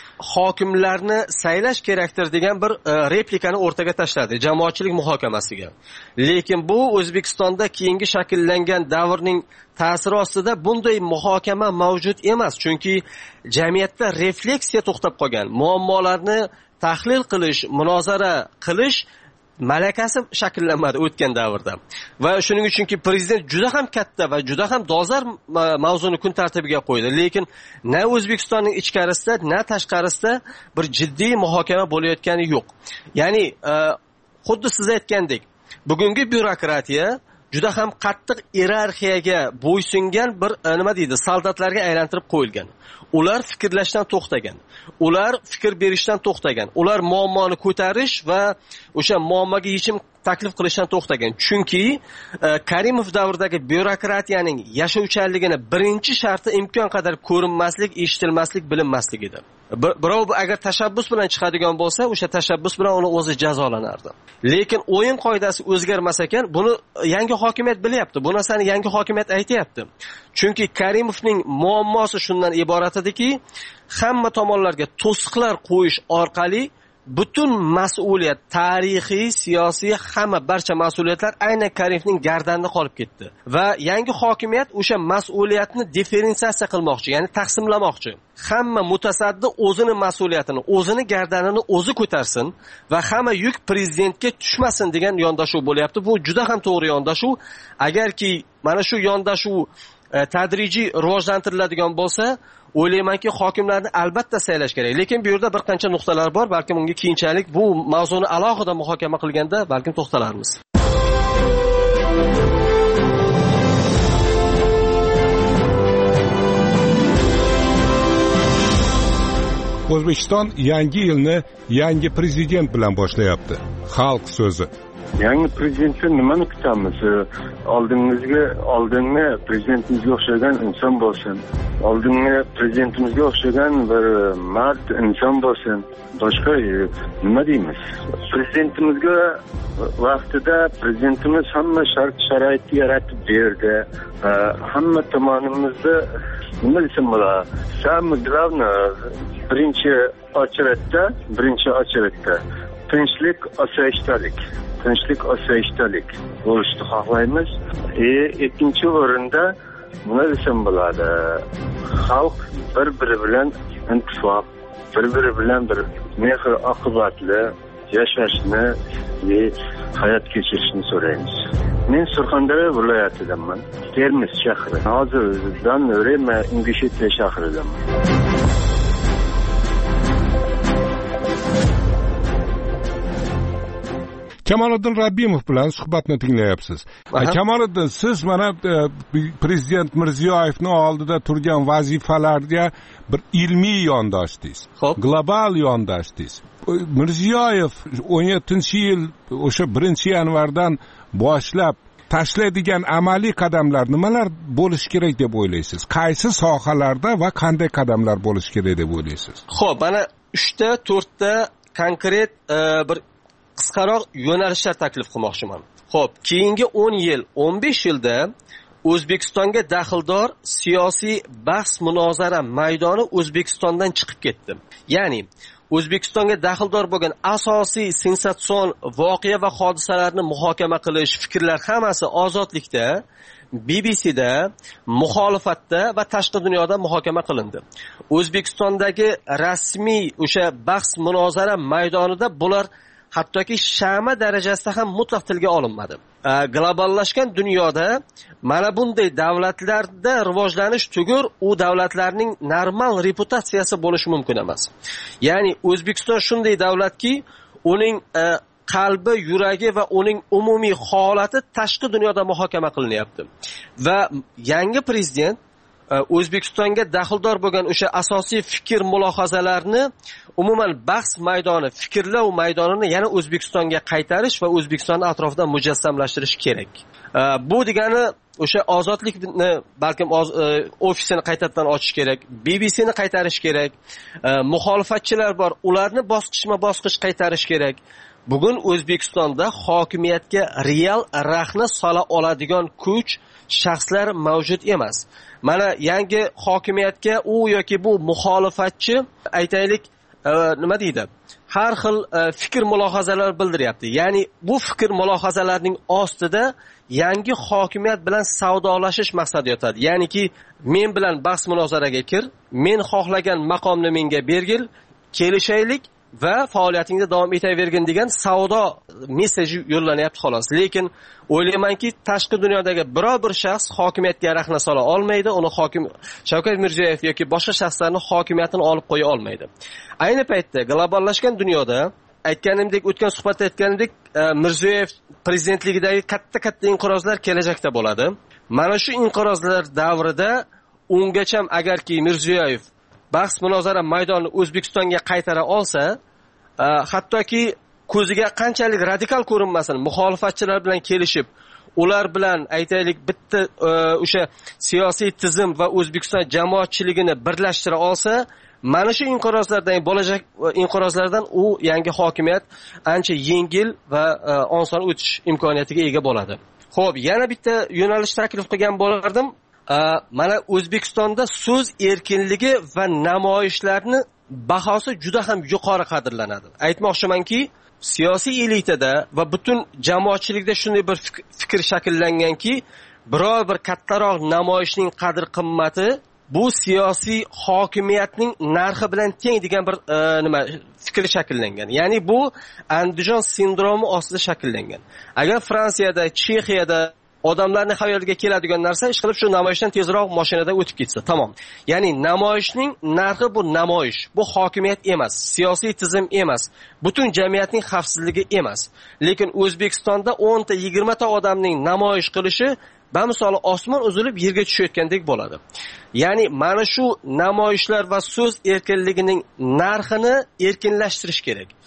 hokimlarni saylash kerakdir degan bir replikani o'rtaga tashladi jamoatchilik muhokamasiga. Lekin bu O'zbekistonda keyingi shakllangan davrning ta'siri ostida bunday muhokama mavjud emas, chunki jamiyatda refleksiya to'xtab qolgan. Muammolarni tahlil qilish, munozara qilish malakasi shakllanmadi o'tgan davrda. Va shuning uchunki prezident juda ham katta va juda ham dolzarb mavzuni kun tartibiga qo'ydi. Lekin na O'zbekistonning ichkarisida, na tashqarisida bir jiddiy muhokama bo'layotgani yo'q. Ya'ni xuddi siz aytgandek, bugungi byurokratiya juda ham qattiq iyerarxiyaga bo'ysungan bir nima deydi, soldatlarga aylantirib qo'yilgan. Ular fikrlashdan to'xtagan. Ular fikr berishdan to'xtagan. Ular muammoni ko'tarish va o'sha muammoga yechim taklif qilishdan to'xtagan. Chunki e, Karimov davridagi byurokratiyaning yashovchanligini birinchi sharti imkon qadar ko'rinmaslik, eshitilmaslik, bilinmaslik edi. Birov agar tashabbus bilan chiqadigan bo'lsa, o'sha tashabbus bilan uni o'zi jazolanardi. Lekin o'yin qoidasi o'zgarmas ekan, buni yangi hokimiyat bilyapti. Bu narsani yangi hokimiyat aytayapti. Chunki Karimovning muammosi shundan iborat ediki, hamma tomonlarga to'siqlar qo'yish orqali butun mas'uliyat, tarixiy, siyosiy, hamma barcha mas'uliyatlar aynan Karimovning gardanida qolib ketdi. Va yangi hokimiyat o'sha mas'uliyatni diferensiatsiya qilmoqchi, ya'ni taqsimlamoqchi. Hamma mutasaddi o'zini mas'uliyatini, o'zini gardanini o'zi ko'tarsin va hamma yuk prezidentga tushmasin degan yondashuv bo'lyapti. Bu juda ham to'g'ri yondashuv. Agarki mana shu yondashuv tadrijiy rivojlantiriladigan bo'lsa, o'ylaymanki hokimlarni albatta saylash kerak. Lekin bu yerda bir qancha nuqtalar bor. Balkim unga keyinchalik bu mavzuni alohida muhokama qilganda balkim to'xtalarmiz. O'zbekiston yangi yilni yangi prezident bilan boshlayapti. Xalq so'zi. yangi prezidentdan nimani kutamiz? Oldingizga oldingi prezidentimizga o'xshagan inson bo'lsin. Oldingi prezidentimizga o'xshagan bir mard inson bo'lsin. Boshqa nima deymiz? Prezidentimizga vaqtida prezidentimiz hamma shart sharoitni yaratib berdi. Hamma tomonimizni nima desam bo'ladi? Самое главное, birinchi ochiratda, birinchi ochiratda tinchlik, osoyishtalik, tinchlik, osoyishtalik bo'lishni xohlaymiz. E, ikkinchi o'rinda nima desam bo'ladi? Xalq bir-biri bilan ittifoq, bir-biri bilan bir mehr oqibatli yashashni va hayot kechirishni so'raymiz. Men Surxondaryo viloyatidanman, Termiz shahri. Hozirdan Rema Ingushetya shahridanman. Kamoliddin Rabbimov bilan suhbatni tinglayapsiz. Kamoliddin, siz mana prezident Mirziyoyevning oldida turgan vazifalarga bir ilmiy yondoshdingiz. Global yondoshdingiz. Mirziyoyev o'n yettinchi yil o'sha birinchi yanvardan boshlab tashlaydigan amaliy qadamlar nimalar bo'lishi kerak deb o'ylaysiz? Qaysi sohalarda va qanday qadamlar bo'lishi kerak deb o'ylaysiz? Xo'p, mana uchta, to'rtta konkret bir qisqaroq yo'nalishlar taklif qilmoqchiman. Xo'p, keyingi o'n yil, o'n besh yilda O'zbekistonga daxldor siyosiy bahs munozara maydoni O'zbekistondan chiqib ketdi. Ya'ni O'zbekistonga daxldor bo'lgan asosiy sensatsion voqea va hodisalarni muhokama qilish, fikrlar hammasi ozodlikda, B B C'da, muxolifatda va tashqi dunyoda muhokama qilindi. O'zbekistondagi rasmiy o'sha bahs munozara maydonida bular hattoki shama darajasida ham mutlaq tilga olinmadi. Globallashgan dunyoda mana bunday davlatlarda rivojlanish tugur u davlatlarning normal reputatsiyasi bo'lishi mumkin emas. Ya'ni O'zbekiston shunday davlatki, uning qalbi, yuragi va uning umumiy holati tashqi dunyoda muhokama qilinyapti. Va yangi prezident O'zbekistonga daxldor bo'lgan o'sha asosiy fikr mulohazalarni umuman bahs maydoni, fikrlov maydonini yana O'zbekistonga qaytarish va O'zbekiston atrofida mujassamlashtirish kerak. Bu degani o'sha ozodlikni balkim ofisini qaytadan ochish kerak, B B C'ni qaytarish kerak, muxolifatchilar bor, ularni bosqichma-bosqich qaytarish kerak. Bugun O'zbekistonda hokimiyatga real rahna sola oladigan kuch, shaxslar mavjud emas. Mana yangi hokimiyatga u yoki bu muxolifatchi aytaylik nima deydi? Har xil fikr mulohazalar bildiryapti. Ya'ni bu fikr mulohazalarning ostida yangi hokimiyat bilan savdolashish maqsadi yotadi. Ya'niki men bilan bahs munozaraga kir, men xohlagan maqomni menga bergil, kelishaylik va faoliyatingda davom etavergin degan savdo messeji yo'llanyapti xolos. Lekin o'ylaymanki, tashqi dunyodagi biror bir shaxs hokimiyatga rahna sola olmaydi, uni hokim Shavkat Mirziyoyev yoki boshqa shaxslarni hokimiyatini olib qo'ya olmaydi. Ayni paytda globallashgan dunyoda aytganimdek, o'tgan suhbatda aytganimdek, Mirziyoyev prezidentligidagi katta-katta inqirozlar kelajakda bo'ladi. Mana shu inqirozlar davrida ungacha agarki Mirziyoyev bahs munozara maydoni O'zbekistonga qaytara olsa, hattoki ko'ziga qanchalik radikal ko'rinmasin, muxolifatchilar bilan kelishib, ular bilan aytaylik bitta o'sha siyosiy tizim va O'zbekiston jamoatchiligini birlashtira olsa, mana shu inqirozlardan, bo'lajak inqirozlardan u yangi hokimiyat ancha yengil va oson o'tish imkoniyatiga ega bo'ladi. Xo'p, yana bitta yo'nalish taklif qilgan bo'lardim. Mana O'zbekistonda so'z erkinligi va namoyishlarni bahosi juda ham yuqori qadrlanadi. Aytmoqchimanki, siyosiy elitada va butun jamoatchilikda shunday bir fikr shakllanganki, biror bir kattaroq namoyishning qadr qimmati bu siyosiy hokimiyatning narxi bilan teng degan bir nima fikr shakllangan. Ya'ni bu Andijon sindromi ostida shakllangan. Agar Fransiyada, Chexiyada odamlarning xayoliga keladigan narsa ish qilib shu namoyishdan tezroq mashinada o'tib ketsa, tamom. Ya'ni namoyishning narxi bu namoyish, bu hokimiyat emas, siyosiy tizim emas, butun jamiyatning xavfsizligi emas. Lekin O'zbekistonda o'n ta yigirma ta odamning namoyish qilishi bamisoli osmon uzilib yerga tushayotgandek bo'ladi. Ya'ni mana shu namoyishlar va so'z erkinligining narxini erkinlashtirish kerak.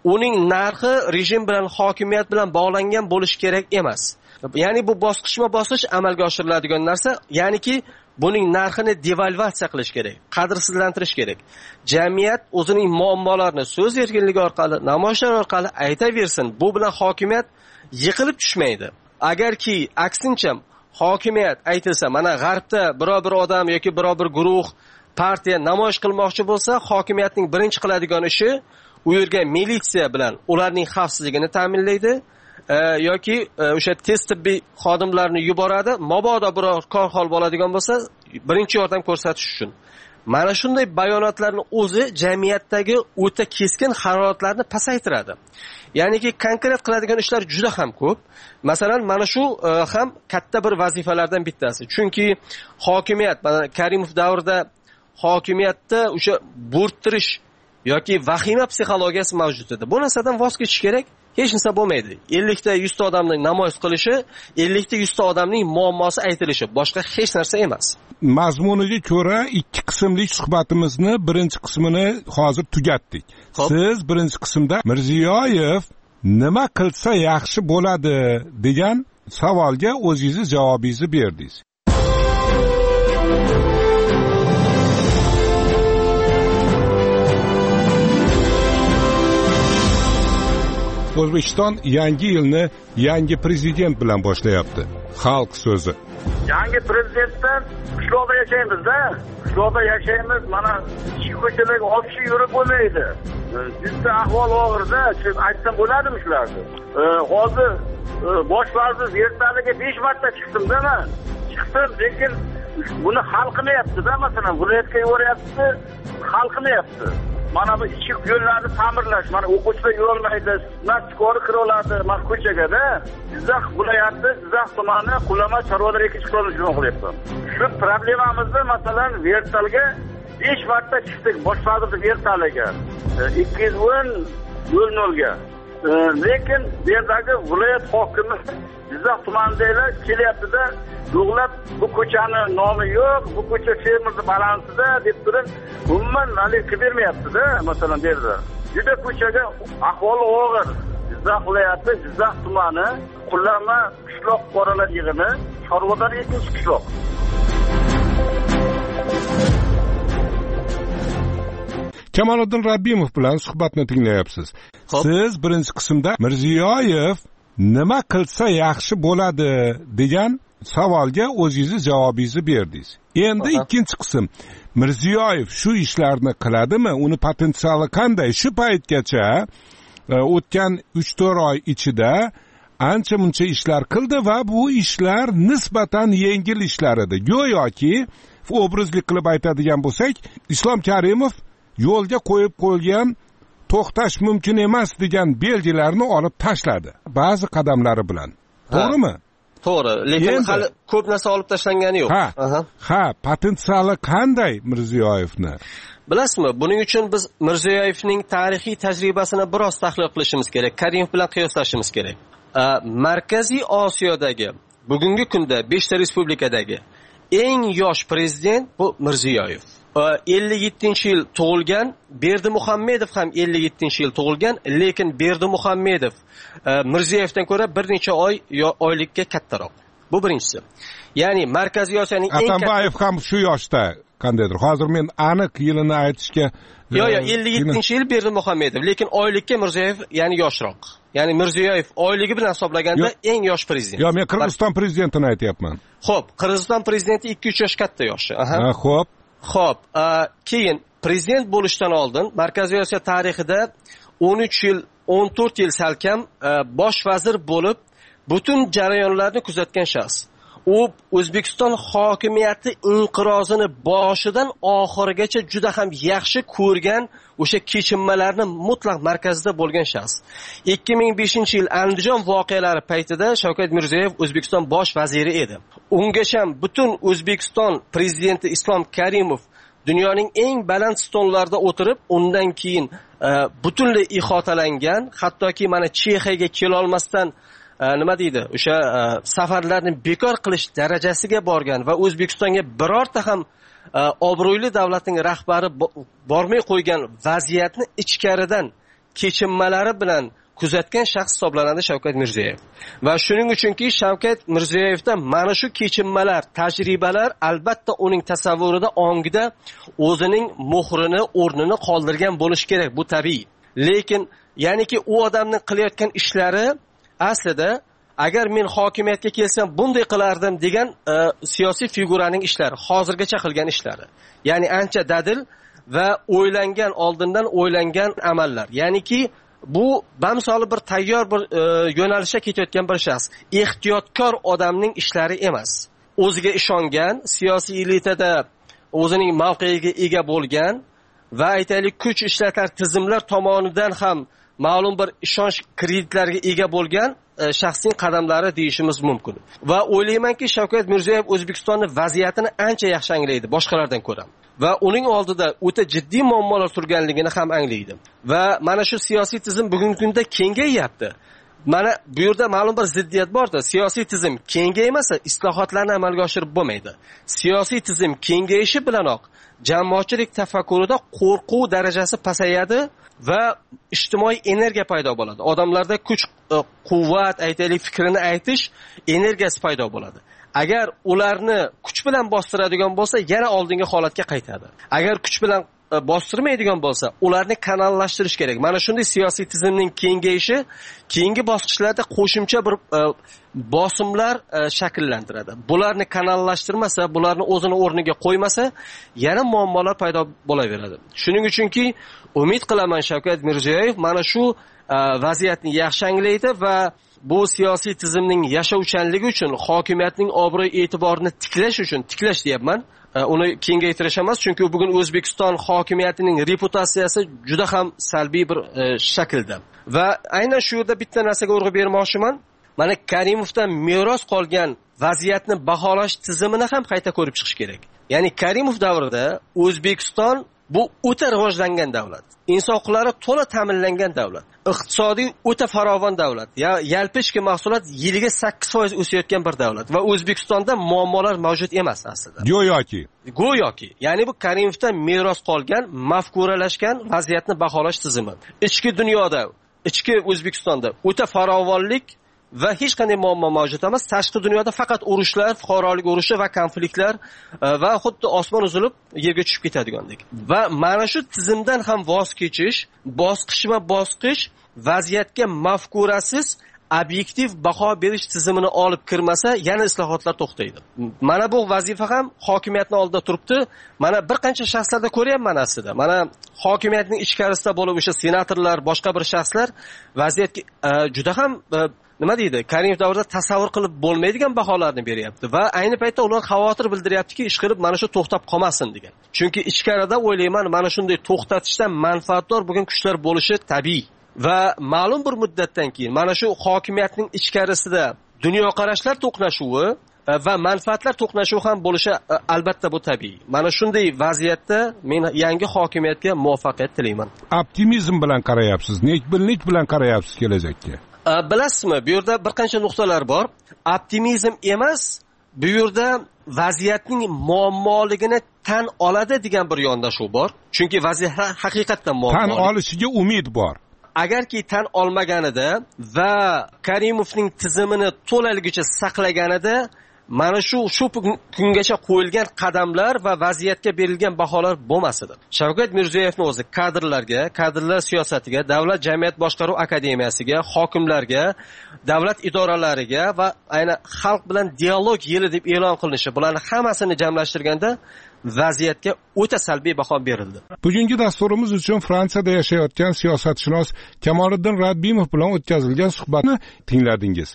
uning narxi rejim bilan, hokimiyat bilan bog'langan bo'lishi kerak emas. Ya'ni bu bosqichma-bosqich amalga oshiriladigan narsa, ya'niki buning narxini devalvatsiya qilish kerak, qadrsizlantirish kerak. Jamiyat o'zining muammolarini so'z erkinligi orqali, namoyishlar orqali aytaversin. Bu bilan hokimiyat yiqilib tushmaydi. Agarki aksincha hokimiyat aytilsa, mana g'arbda biror bir odam yoki biror bir guruh, partiya namoyish qilmoqchi bo'lsa, hokimiyatning birinchi qiladigan ishi u yerga militsiya bilan ularning xavfsizligini ta'minlaydi. E, yoki e, o'sha tez tibbiy xodimlarni yuboradi, mabodo biror kor hol bo'ladigan bo'lsa birinchi yordam ko'rsatish uchun. Mana shunday bayonotlarning o'zi jamiyatdagi o'ta keskin haroratlarni pasaytiradi. Ya'niki konkret qiladigan ishlar juda ham ko'p. Masalan, mana shu e, ham katta bir vazifalardan bittasi. Chunki hokimiyat, mana Karimov davrida hokimiyatda o'sha bo'rttirish yoki vahima psixologiyasi mavjud edi. Bu narsadan voz kechish kerak. Hech narsa bo'lmaydi. ellik ta yuz ta odamning namoyish qilishi, ellik ta yuz ta odamning muammosi aytilishi, boshqa hech narsa emas. Mazmuniga ko'ra ikki qismli suhbatimizni birinchi qismini hozir tugatdik. Hop. Siz birinchi qismda Mirziyoyev nima qilsa yaxshi bo'ladi degan savolga o'zingiz javobingizni berdingiz. O'zbekiston yangi yilni yangi prezident bilan boshlayapti. Xalq so'zi. Yangi prezidentdan qishloqda yashaymiz-da. Qishloqda yashaymiz, mana ichki ko'chalarga olib yurib bo'lmaydi. Juda ahvol og'ir-da, aytsam bo'ladimi shularni? Hozir bosh vazir ertaliga besh marta chiqdim-da men. Chiqdim, lekin buni hal qilmayapti-da, masalan, viloyatga yuboryapti, hal qilmayapti. Mana bu ichki yo'llarni ta'mirlash, mana o'quvchilar yurolmaydi, naskori kira oladi, mana ko'chaga-da. Jizzax viloyati, Jizzax tumani Qulama chorvalar ekish qurilishi qilyapti. Shu problemamizni masalan vertalga besh marta chiqdik, bosh vazir vertaliga. ikki yuz o'n nol nol ga. Lekin bu yerdagi viloyat hokimi Jizzax tumanidagilar kelyapti-da, yo'qlab bu ko'chani nomi yo'q, bu ko'cha Fermerda balansida deb turib, umuman nalik qilib bermayapti-da, masalan bu yerda. Juda ko'chaga ahvoli og'ir. Jizzax viloyati, Jizzax tumani, Qulama qishloq qoralar yig'ini, chorvalar ikkinchi qishloq. Kamoliddin Rabbimov bilan suhbatni tinglayapsiz. Siz birinchi qismda Mirziyoyev nima qilsa yaxshi bo'ladi degan savolga o'zingiz javobingizni berdingiz. Endi ikkinchi qism. Mirziyoyev shu ishlarni qiladimi? Uni potensiali qanday? Shu paytgacha o'tgan uch to'rt oy ichida ancha muncha ishlar qildi va bu ishlar nisbatan yengil ishlar edi. Go'yoki obrazli qilib aytadigan bo'lsak, Islom Karimov yo'lga qo'yib qo'ygan to'xtash mumkin emas degan belgilarni olib tashladi ba'zi qadamlari bilan. To'g'rimi? To'g'ri, lekin hali ko'p narsa olib tashlangani yo'q. Ha, ha, potensiali qanday Mirziyoyevni? Bilasizmi, buning uchun biz Mirziyoyevning tarixiy tajribasini biroz tahlil qilishimiz kerak, Karimov bilan qiyoslashimiz kerak. Markaziy Osiyodagi bugungi kunda beshta respublikadagi eng yosh prezident bu Mirziyoyev. ellik yettinchi yil tug'ilgan, Berdimuhammedov ham ellik yettinchi yil tug'ilgan, lekin Berdimuhammedov Mirziyoyevdan ko'ra bir necha oy oylikka kattaroq. Bu birinchisi. Ya'ni Markaziy Osiyoning eng katta Atambayev ham shu yoshda qandaydir. Hozir men aniq yilini aytishga Yo'q, yo'q, ellik yettinchi yil Berdimuhammedov, lekin oylikka Mirziyoyev ya'ni yoshroq. Ya'ni Mirziyoyev oyligi bilan hisoblaganda eng yosh prezident. Yo'q, men Qirg'iziston prezidentini aytyapman. Xo'p, Qirg'iziston prezidenti ikki uch yosh katta yoshi. Aha. Xo'p. Xo'p, keyin prezident bo'lishdan oldin Markaziy Osiyo tarixida o'n uch yil, o'n to'rt yil salkam bosh vazir bo'lib, butun jarayonlarni kuzatgan shaxs. U O'zbekiston hokimiyati inqirozini boshidan oxirigacha juda ham yaxshi ko'rgan, o'sha kechinmalarni mutlaq markazida bo'lgan shaxs. ikki ming beshinchi yil Andijon voqealari paytida Shavkat Mirziyoyev O'zbekiston bosh vaziri edi. Ungacha butun O'zbekiston prezidenti Islom Karimov dunyoning eng baland stollarida o'tirib, undan keyin butunlay ihotalangan, hattoki mana Chexiyaga kela olmasdan nima deydi, o'sha safarlarni bekor qilish darajasiga borgan va O'zbekistonga birorta ham obro'li davlatning rahbari bormay qo'ygan vaziyatni ichkaridan kechinmalari bilan kuzatgan shaxs hisoblanadi Shavkat Mirziyoyev. Va shuning uchunki Shavkat Mirziyoyevda mana shu kechinmalar, tajribalar albatta uning tasavvurida, ongida o'zining muhrini, o'rnini qoldirgan bo'lishi kerak, bu tabiiy. Lekin ya'niki u odamning qilayotgan ishlari aslida agar men hokimiyatga kelsam bunday qilardim degan e, siyosiy figuraning ishlari, hozirgacha qilgan ishlari. Ya'ni ancha dadil va o'ylangan, oldindan o'ylangan amallar. Ya'niki bu bamisoli bir tayyor bir e, yo'nalishga ketayotgan bir shaxs, ehtiyotkor odamning ishlari emas. O'ziga ishongan, siyosiy elitada o'zining mavqeiga ega bo'lgan va aytaylik kuch ishlatar tizimlar tomonidan ham ma'lum bir ishonch kreditlariga ega bo'lgan e, shaxsning qadamlari deyishimiz mumkin. Va o'ylaymanki Shavkat Mirziyoyev O'zbekistonning vaziyatini ancha yaxshi anglaydi boshqalardan ko'ra. Va uning oldida o'ta jiddiy muammolar turganligini ham anglaydi. Va mana shu siyosiy tizim bugungi kunda kengayapti. Mana bu yerda ma'lum bir ziddiyat borda. Siyosiy tizim kengaymasa islohotlarni amalga oshirib bo'lmaydi. Siyosiy tizim kengayishi bilanoq jamoatchilik tafakkurida qo'rquv darajasi pasayadi va ijtimoiy energiya paydo bo'ladi. Odamlarda kuch, quvvat, aytaylik fikrini aytish energiyasi paydo bo'ladi. Agar ularni kuch bilan bostiradigan bo'lsa, yana oldingi holatga qaytadi. Agar kuch bilan bostirmaydigan bo'lsa, ularni kanallashtirish kerak. Mana shunday siyosiy tizimning kengayishi keyingi bosqichlarda qo'shimcha bir e, bosimlar e, shakllantiradi. Bularni kanallashtirmasa, bularni o'zini o'rniga qo'ymasa, yana muammolar paydo bo'laveradi. Shuning uchunki umid qilaman Shavkat Mirziyoyev mana shu e, vaziyatni yaxshi anglaydi va bu siyosiy tizimning yashovchanligi uchun, hokimiyatning obro' e'tiborini tiklash uchun, tiklash deyapman, uni kengaytirish emas, chunki bugun O'zbekiston hokimiyatining reputatsiyasi juda ham salbiy bir e, shaklda. Va aynan shu yerda bitta narsaga urg'u bermoqchiman. Mana Karimovdan meros qolgan vaziyatni baholash tizimini ham qayta ko'rib chiqish kerak. Ya'ni Karimov davrida O'zbekiston bu o'ta rivojlangan davlat. Inson huquqlari to'la ta'minlangan davlat. Iqtisodiy o'ta farovon davlat. Ya yalpishki mahsulot yiliga sakkiz foiz o'sayotgan bir davlat va O'zbekistonda muammolar mavjud emas aslida. Go'yoki. Go'yoki. Ya'ni bu Karimovdan meros qolgan, mafkuralashgan vaziyatni baholash tizimi. Ichki dunyoda, ichki O'zbekistonda o'ta farovonlik va hech qanday muammo mavjud emas. Tashqi dunyoda faqat urushlar, fuqarolik urushi va konfliktlar va xuddi osmon uzilib yerga tushib ketadigandek. Va mana shu tizimdan ham voz kechish, bosqichma-bosqich vaziyatga mafkurasiz obyektiv baho berish tizimini olib kirmasa, yana islohotlar to'xtaydi. Mana bu vazifa ham hokimiyatning oldida turibdi. Mana bir qancha shaxslarda ko'ryapman aslida. Mana hokimiyatning ichkarisida bo'lib o'sha senatorlar, boshqa bir shaxslar vaziyatga e, juda ham e, nima deydi, Karimov davrida tasavvur qilib bo'lmaydigan baholarni beryapti va ayni paytda ular xavotir bildiryaptiki, ish qilib mana shu to'xtab qolmasin degan. Chunki ichkarida o'ylayman, mana shunday to'xtatishdan manfaatdor bo'lgan kuchlar bo'lishi tabiiy. Va ma'lum bir muddatdan keyin mana shu hokimiyatning ichkarisida dunyoqarashlar to'qnashuvi va manfaatlar to'qnashuvi ham bo'lishi albatta bu tabiiy. Mana shunday vaziyatda men yangi hokimiyatga muvaffaqiyat tilayman. Optimizm bilan qarayapsiz, nekbinlik bilan qarayapsiz kelajakka. Bilasizmi, bu yerda bir qancha nuqtalar bor. Optimizm emas, bu yerda vaziyatning muammoligini tan oladi degan bir yondashuv bor. Chunki vaziyat haqiqatdan muammo. Tan olishiga umid bor. Agarki tan olmaganida va Karimovning tizimini to'laligicha saqlaganida mana shu shu kungacha qo'yilgan qadamlar va vaziyatga berilgan baholar bo'lmas edi. Shavkat Mirziyoyevning o'zi kadrlarga, kadrlar siyosatiga, davlat jamiyat boshqaruv akademiyasiga, hokimlarga, davlat idoralariga va aynan xalq bilan dialog yili deb e'lon qilinishi, bularni hammasini jamlashtirganda vaziyatga o'ta salbiy baho berildi. Bugungi dasturimiz uchun Fransiyada yashayotgan siyosatshunos Kamoliddin Radbimov bilan o'tkazilgan suhbatni tingladingiz.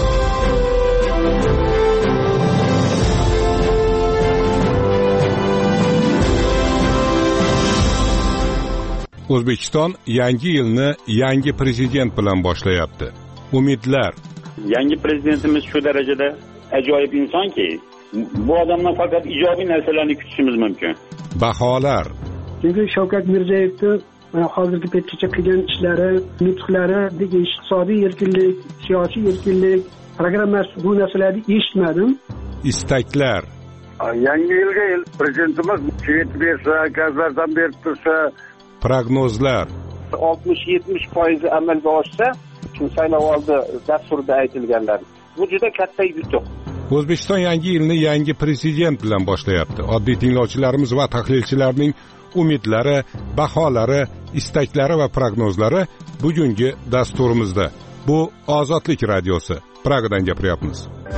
O'zbekiston yangi yilni yangi prezident bilan boshlayapti. Umidlar. Yangi prezidentimiz shu darajada ajoyib insonki, bu odamdan faqat ijobiy narsalarni kutishimiz mumkin. Baholar. Chunki Shavkat Mirziyoyevning hozirgi paytgacha qilgan ishlari, nutqlari, iqtisodiy erkinlik, siyosiy erkinlik programmasi, bu narsalarni eshitmadim. Istaklar. Yangi yilga prezidentimiz svet bersa, gazlardan berib tursa. Prognozlar. oltmish yetmish foizi amalga oshsa, shu saylovoldi dasturida aytilganlar. Bu juda katta yutuq. O'zbekiston yangi yilni yangi prezident bilan boshlayapti. Oddiy tinglovchilarimiz va tahlilchilarning umidlari, baholari, istaklari va prognozlari bugungi dasturimizda. Bu Ozodlik radiosi. Pragadan gapiryapmiz.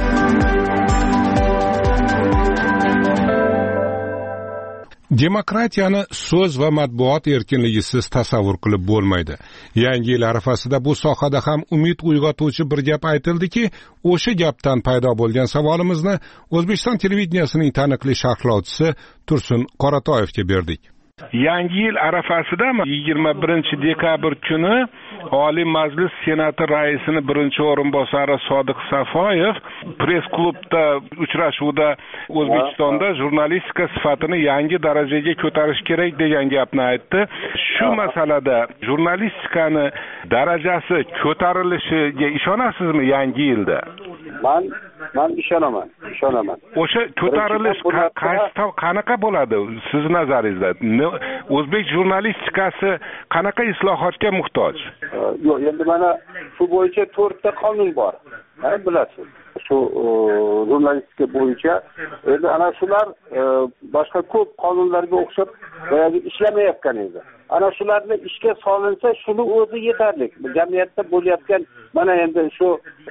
Demokratiyani so'z va matbuot erkinligisiz tasavvur qilib bo'lmaydi. Yangi yil arafasida bu sohada ham umid uyg'otuvchi bir gap aytildiki, o'sha gapdan paydo bo'lgan savolimizni O'zbekiston televideniyasining taniqli sharhlovchisi Tursun Qoratoyevga berdik. Yangi yil arafasidami yigirma birinchi dekabr kuni Oliy Majlis Senati raisining birinchi o'rinbosari Sodiq Safoyev press-klubda uchrashuvda O'zbekistonda jurnalistika sifatini yangi darajaga ko'tarish kerak degan gapni aytdi. Shu masalada jurnalistikani darajasi ko'tarilishiga ishonasizmi yangi yilda? Men men ishonaman, ishonaman. O'sha ko'tarilish qaysi qanaqa bo'ladi siz nazaringizda? O'zbek jurnalistikasi qanaqa islohotga muhtoj? Yo'q, endi mana shu bo'yicha to'rtta qonun bor. Ha, bilasiz. Shu jurnalistika bo'yicha endi ana shular boshqa ko'p qonunlarga o'xshab boyagi ishlamayotgan edi. Ana shularni ishga solinsa, shuni o'zi yetarli. Jamiyatda bo'layotgan mana endi shu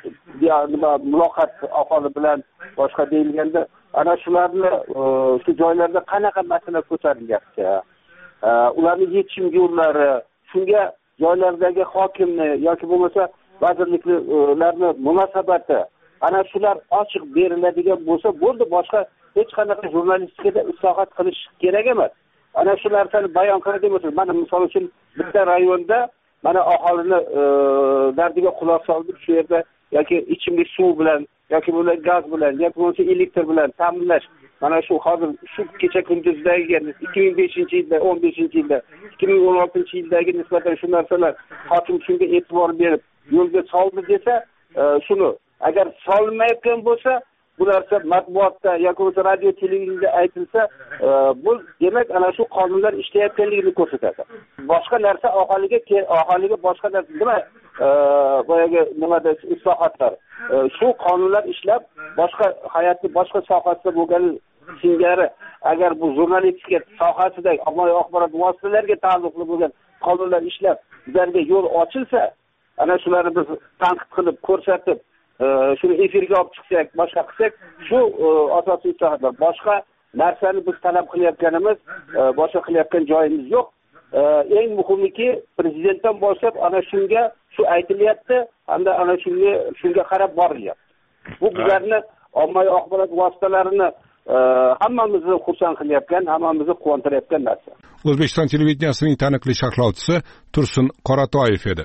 muloqot aholi bilan boshqa deyilganda ana shularni shu joylarda qanaqa masala ko'tarilyapti, ularni yechim yo'llari, shunga joylardagi hokimni yoki bo'lmasa vazirliklarni munosabati, ana shular ochiq beriladigan bo'lsa bo'ldi, boshqa hech qanaqa jurnalistikada islohot qilish kerak emas. Ana shu narsani bayon qiladi bo'lsa, mana misol uchun bitta rayonda mana aholini dardiga quloq solib shu yerda yoki ichimlik suv bilan yoki bo'lmasa gaz bilan yoki bo'lmasa elektr bilan ta'minlash, mana shu hozir shu kecha kunduzdagi ikki ming beshinchi yilda, o'n beshinchi yilda, ikki ming o'n oltinchi yildagi nisbatan shu narsalar hokim shunga e'tibor berib yo'lga soldi desa, shuni agar solinmayotgan bo'lsa, bu narsa matbuotda yoki bo'lmasa radio televideniyada aytilsa, bu demak ana shu qonunlar ishlayotganligini ko'rsatadi. Boshqa narsa aholiga aholiga boshqa narsa nima boyagi nimada islohotlar, shu qonunlar ishlab boshqa hayotni boshqa sohasida bo'lgan singari agar bu jurnalistika sohasidagi ommaviy axborot vositalariga taalluqli bo'lgan qonunlar ishlab bizlarga yo'l ochilsa, ana shularni biz tanqid qilib ko'rsatib shuni efirga olib chiqsak, boshqa qilsak, shu asosiy islohotlar. Boshqa narsani biz talab qilayotganimiz, boshqa qilayotgan joyimiz yo'q. Eng muhimligi prezidentdan boshlab ana shunga shu aytilyapti, hamda ana shunga shunga qarab borilyapti. Bu bizlarni ommaviy axborot vositalarini hammamizni xursand qilayotgan, hammamizni quvontirayotgan narsa. O'zbekiston televideniyasining taniqli sharhlovchisi Tursun Qoratoyev edi.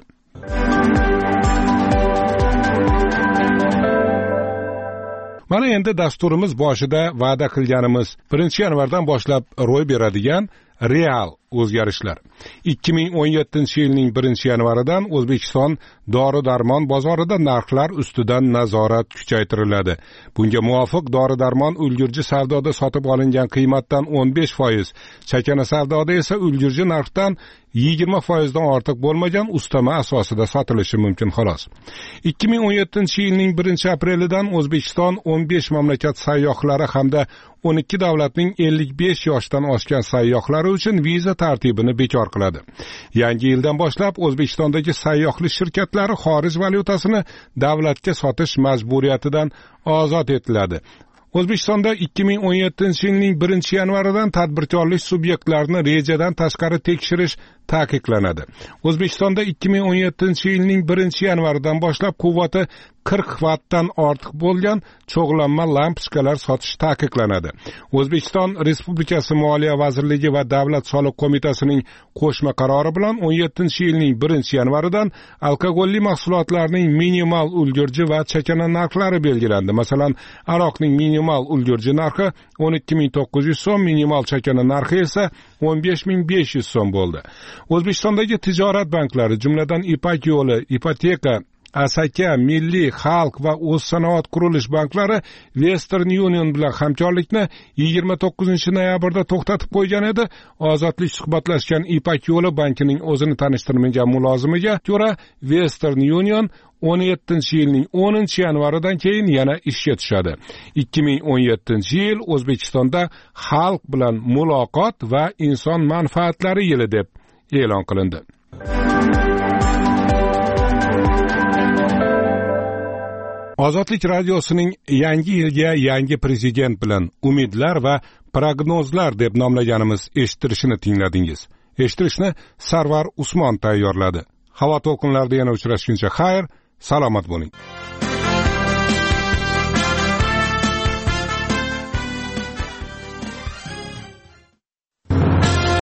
Mana endi dasturimiz boshida va'da qilganimiz birinchi yanvardan boshlab ro'y beradigan real o'zgarishlar. ikki ming o'n yettinchi yilning birinchi yanvaridan O'zbekiston dori-darmon bozorida narxlar ustidan nazorat kuchaytiriladi. Bunga muvofiq dori-darmon ulgurji savdoda sotib olingan qiymatdan o'n besh foiz, chakana savdoda esa ulgurji narxdan yigirma foizdan ortiq bo'lmagan ustama asosida sotilishi mumkin xolos. ikki ming o'n yettinchi yilning birinchi aprelidan O'zbekiston o'n besh mamlakat sayyohlari hamda o'n ikki davlatning ellik besh yoshdan oshgan sayyohlari uchun viza tartibini bekor qiladi. Yangi yildan boshlab O'zbekistondagi sayyohlik shirkatlari xorij valyutasini davlatga sotish majburiyatidan ozod etiladi. O'zbekistonda ikki ming o'n yettinchi yilning birinchi yanvaridan tadbirkorlik subyektlarini rejadan tashqari tekshirish taqiqlanadi. O'zbekistonda ikki ming o'n yettinchi yilning birinchi yanvaridan boshlab quvvati qirq vattdan ortiq bo'lgan cho'g'lanma lampochkalar sotish taqiqlanadi. O'zbekiston Respublikasi Moliya vazirligi va Davlat soliq qo'mitasining qo'shma qarori bilan o'n yettinchi yilning birinchi yanvaridan alkogolli mahsulotlarning minimal ulgurji va chakana narxlari belgilandi. Masalan, aroqning minimal ulgurji narxi o'n ikki ming to'qqiz yuz so'm, minimal chakana narxi esa o'n besh ming besh yuz so'm bo'ldi. O'zbekistondagi tijorat banklari, jumladan Ipak yo'li, ipoteka, Asaka, Milliy, Xalq va O'zsanoat qurilish banklari Western Union bilan hamkorlikni yigirma to'qqizinchi noyabrda to'xtatib qo'ygan edi. Ozodlik suhbatlashgan Ipak yo'li bankining o'zini tanishtirmagan mulozimiga ko'ra, Western Union o'n yettinchi yilning o'ninchi yanvaridan keyin yana ishga tushadi. ikki ming o'n yettinchi yil O'zbekistonda xalq bilan muloqot va inson manfaatlari yili deb e'lon qilindi. Ozodlik radiosining yangi yilga yangi prezident bilan umidlar va prognozlar deb nomlaganimiz eshittirishini tingladingiz. Eshittirishni Sarvar Usmon tayyorladi. Havo to'lqinlarida yana uchrashguncha xayr, salomat bo'ling.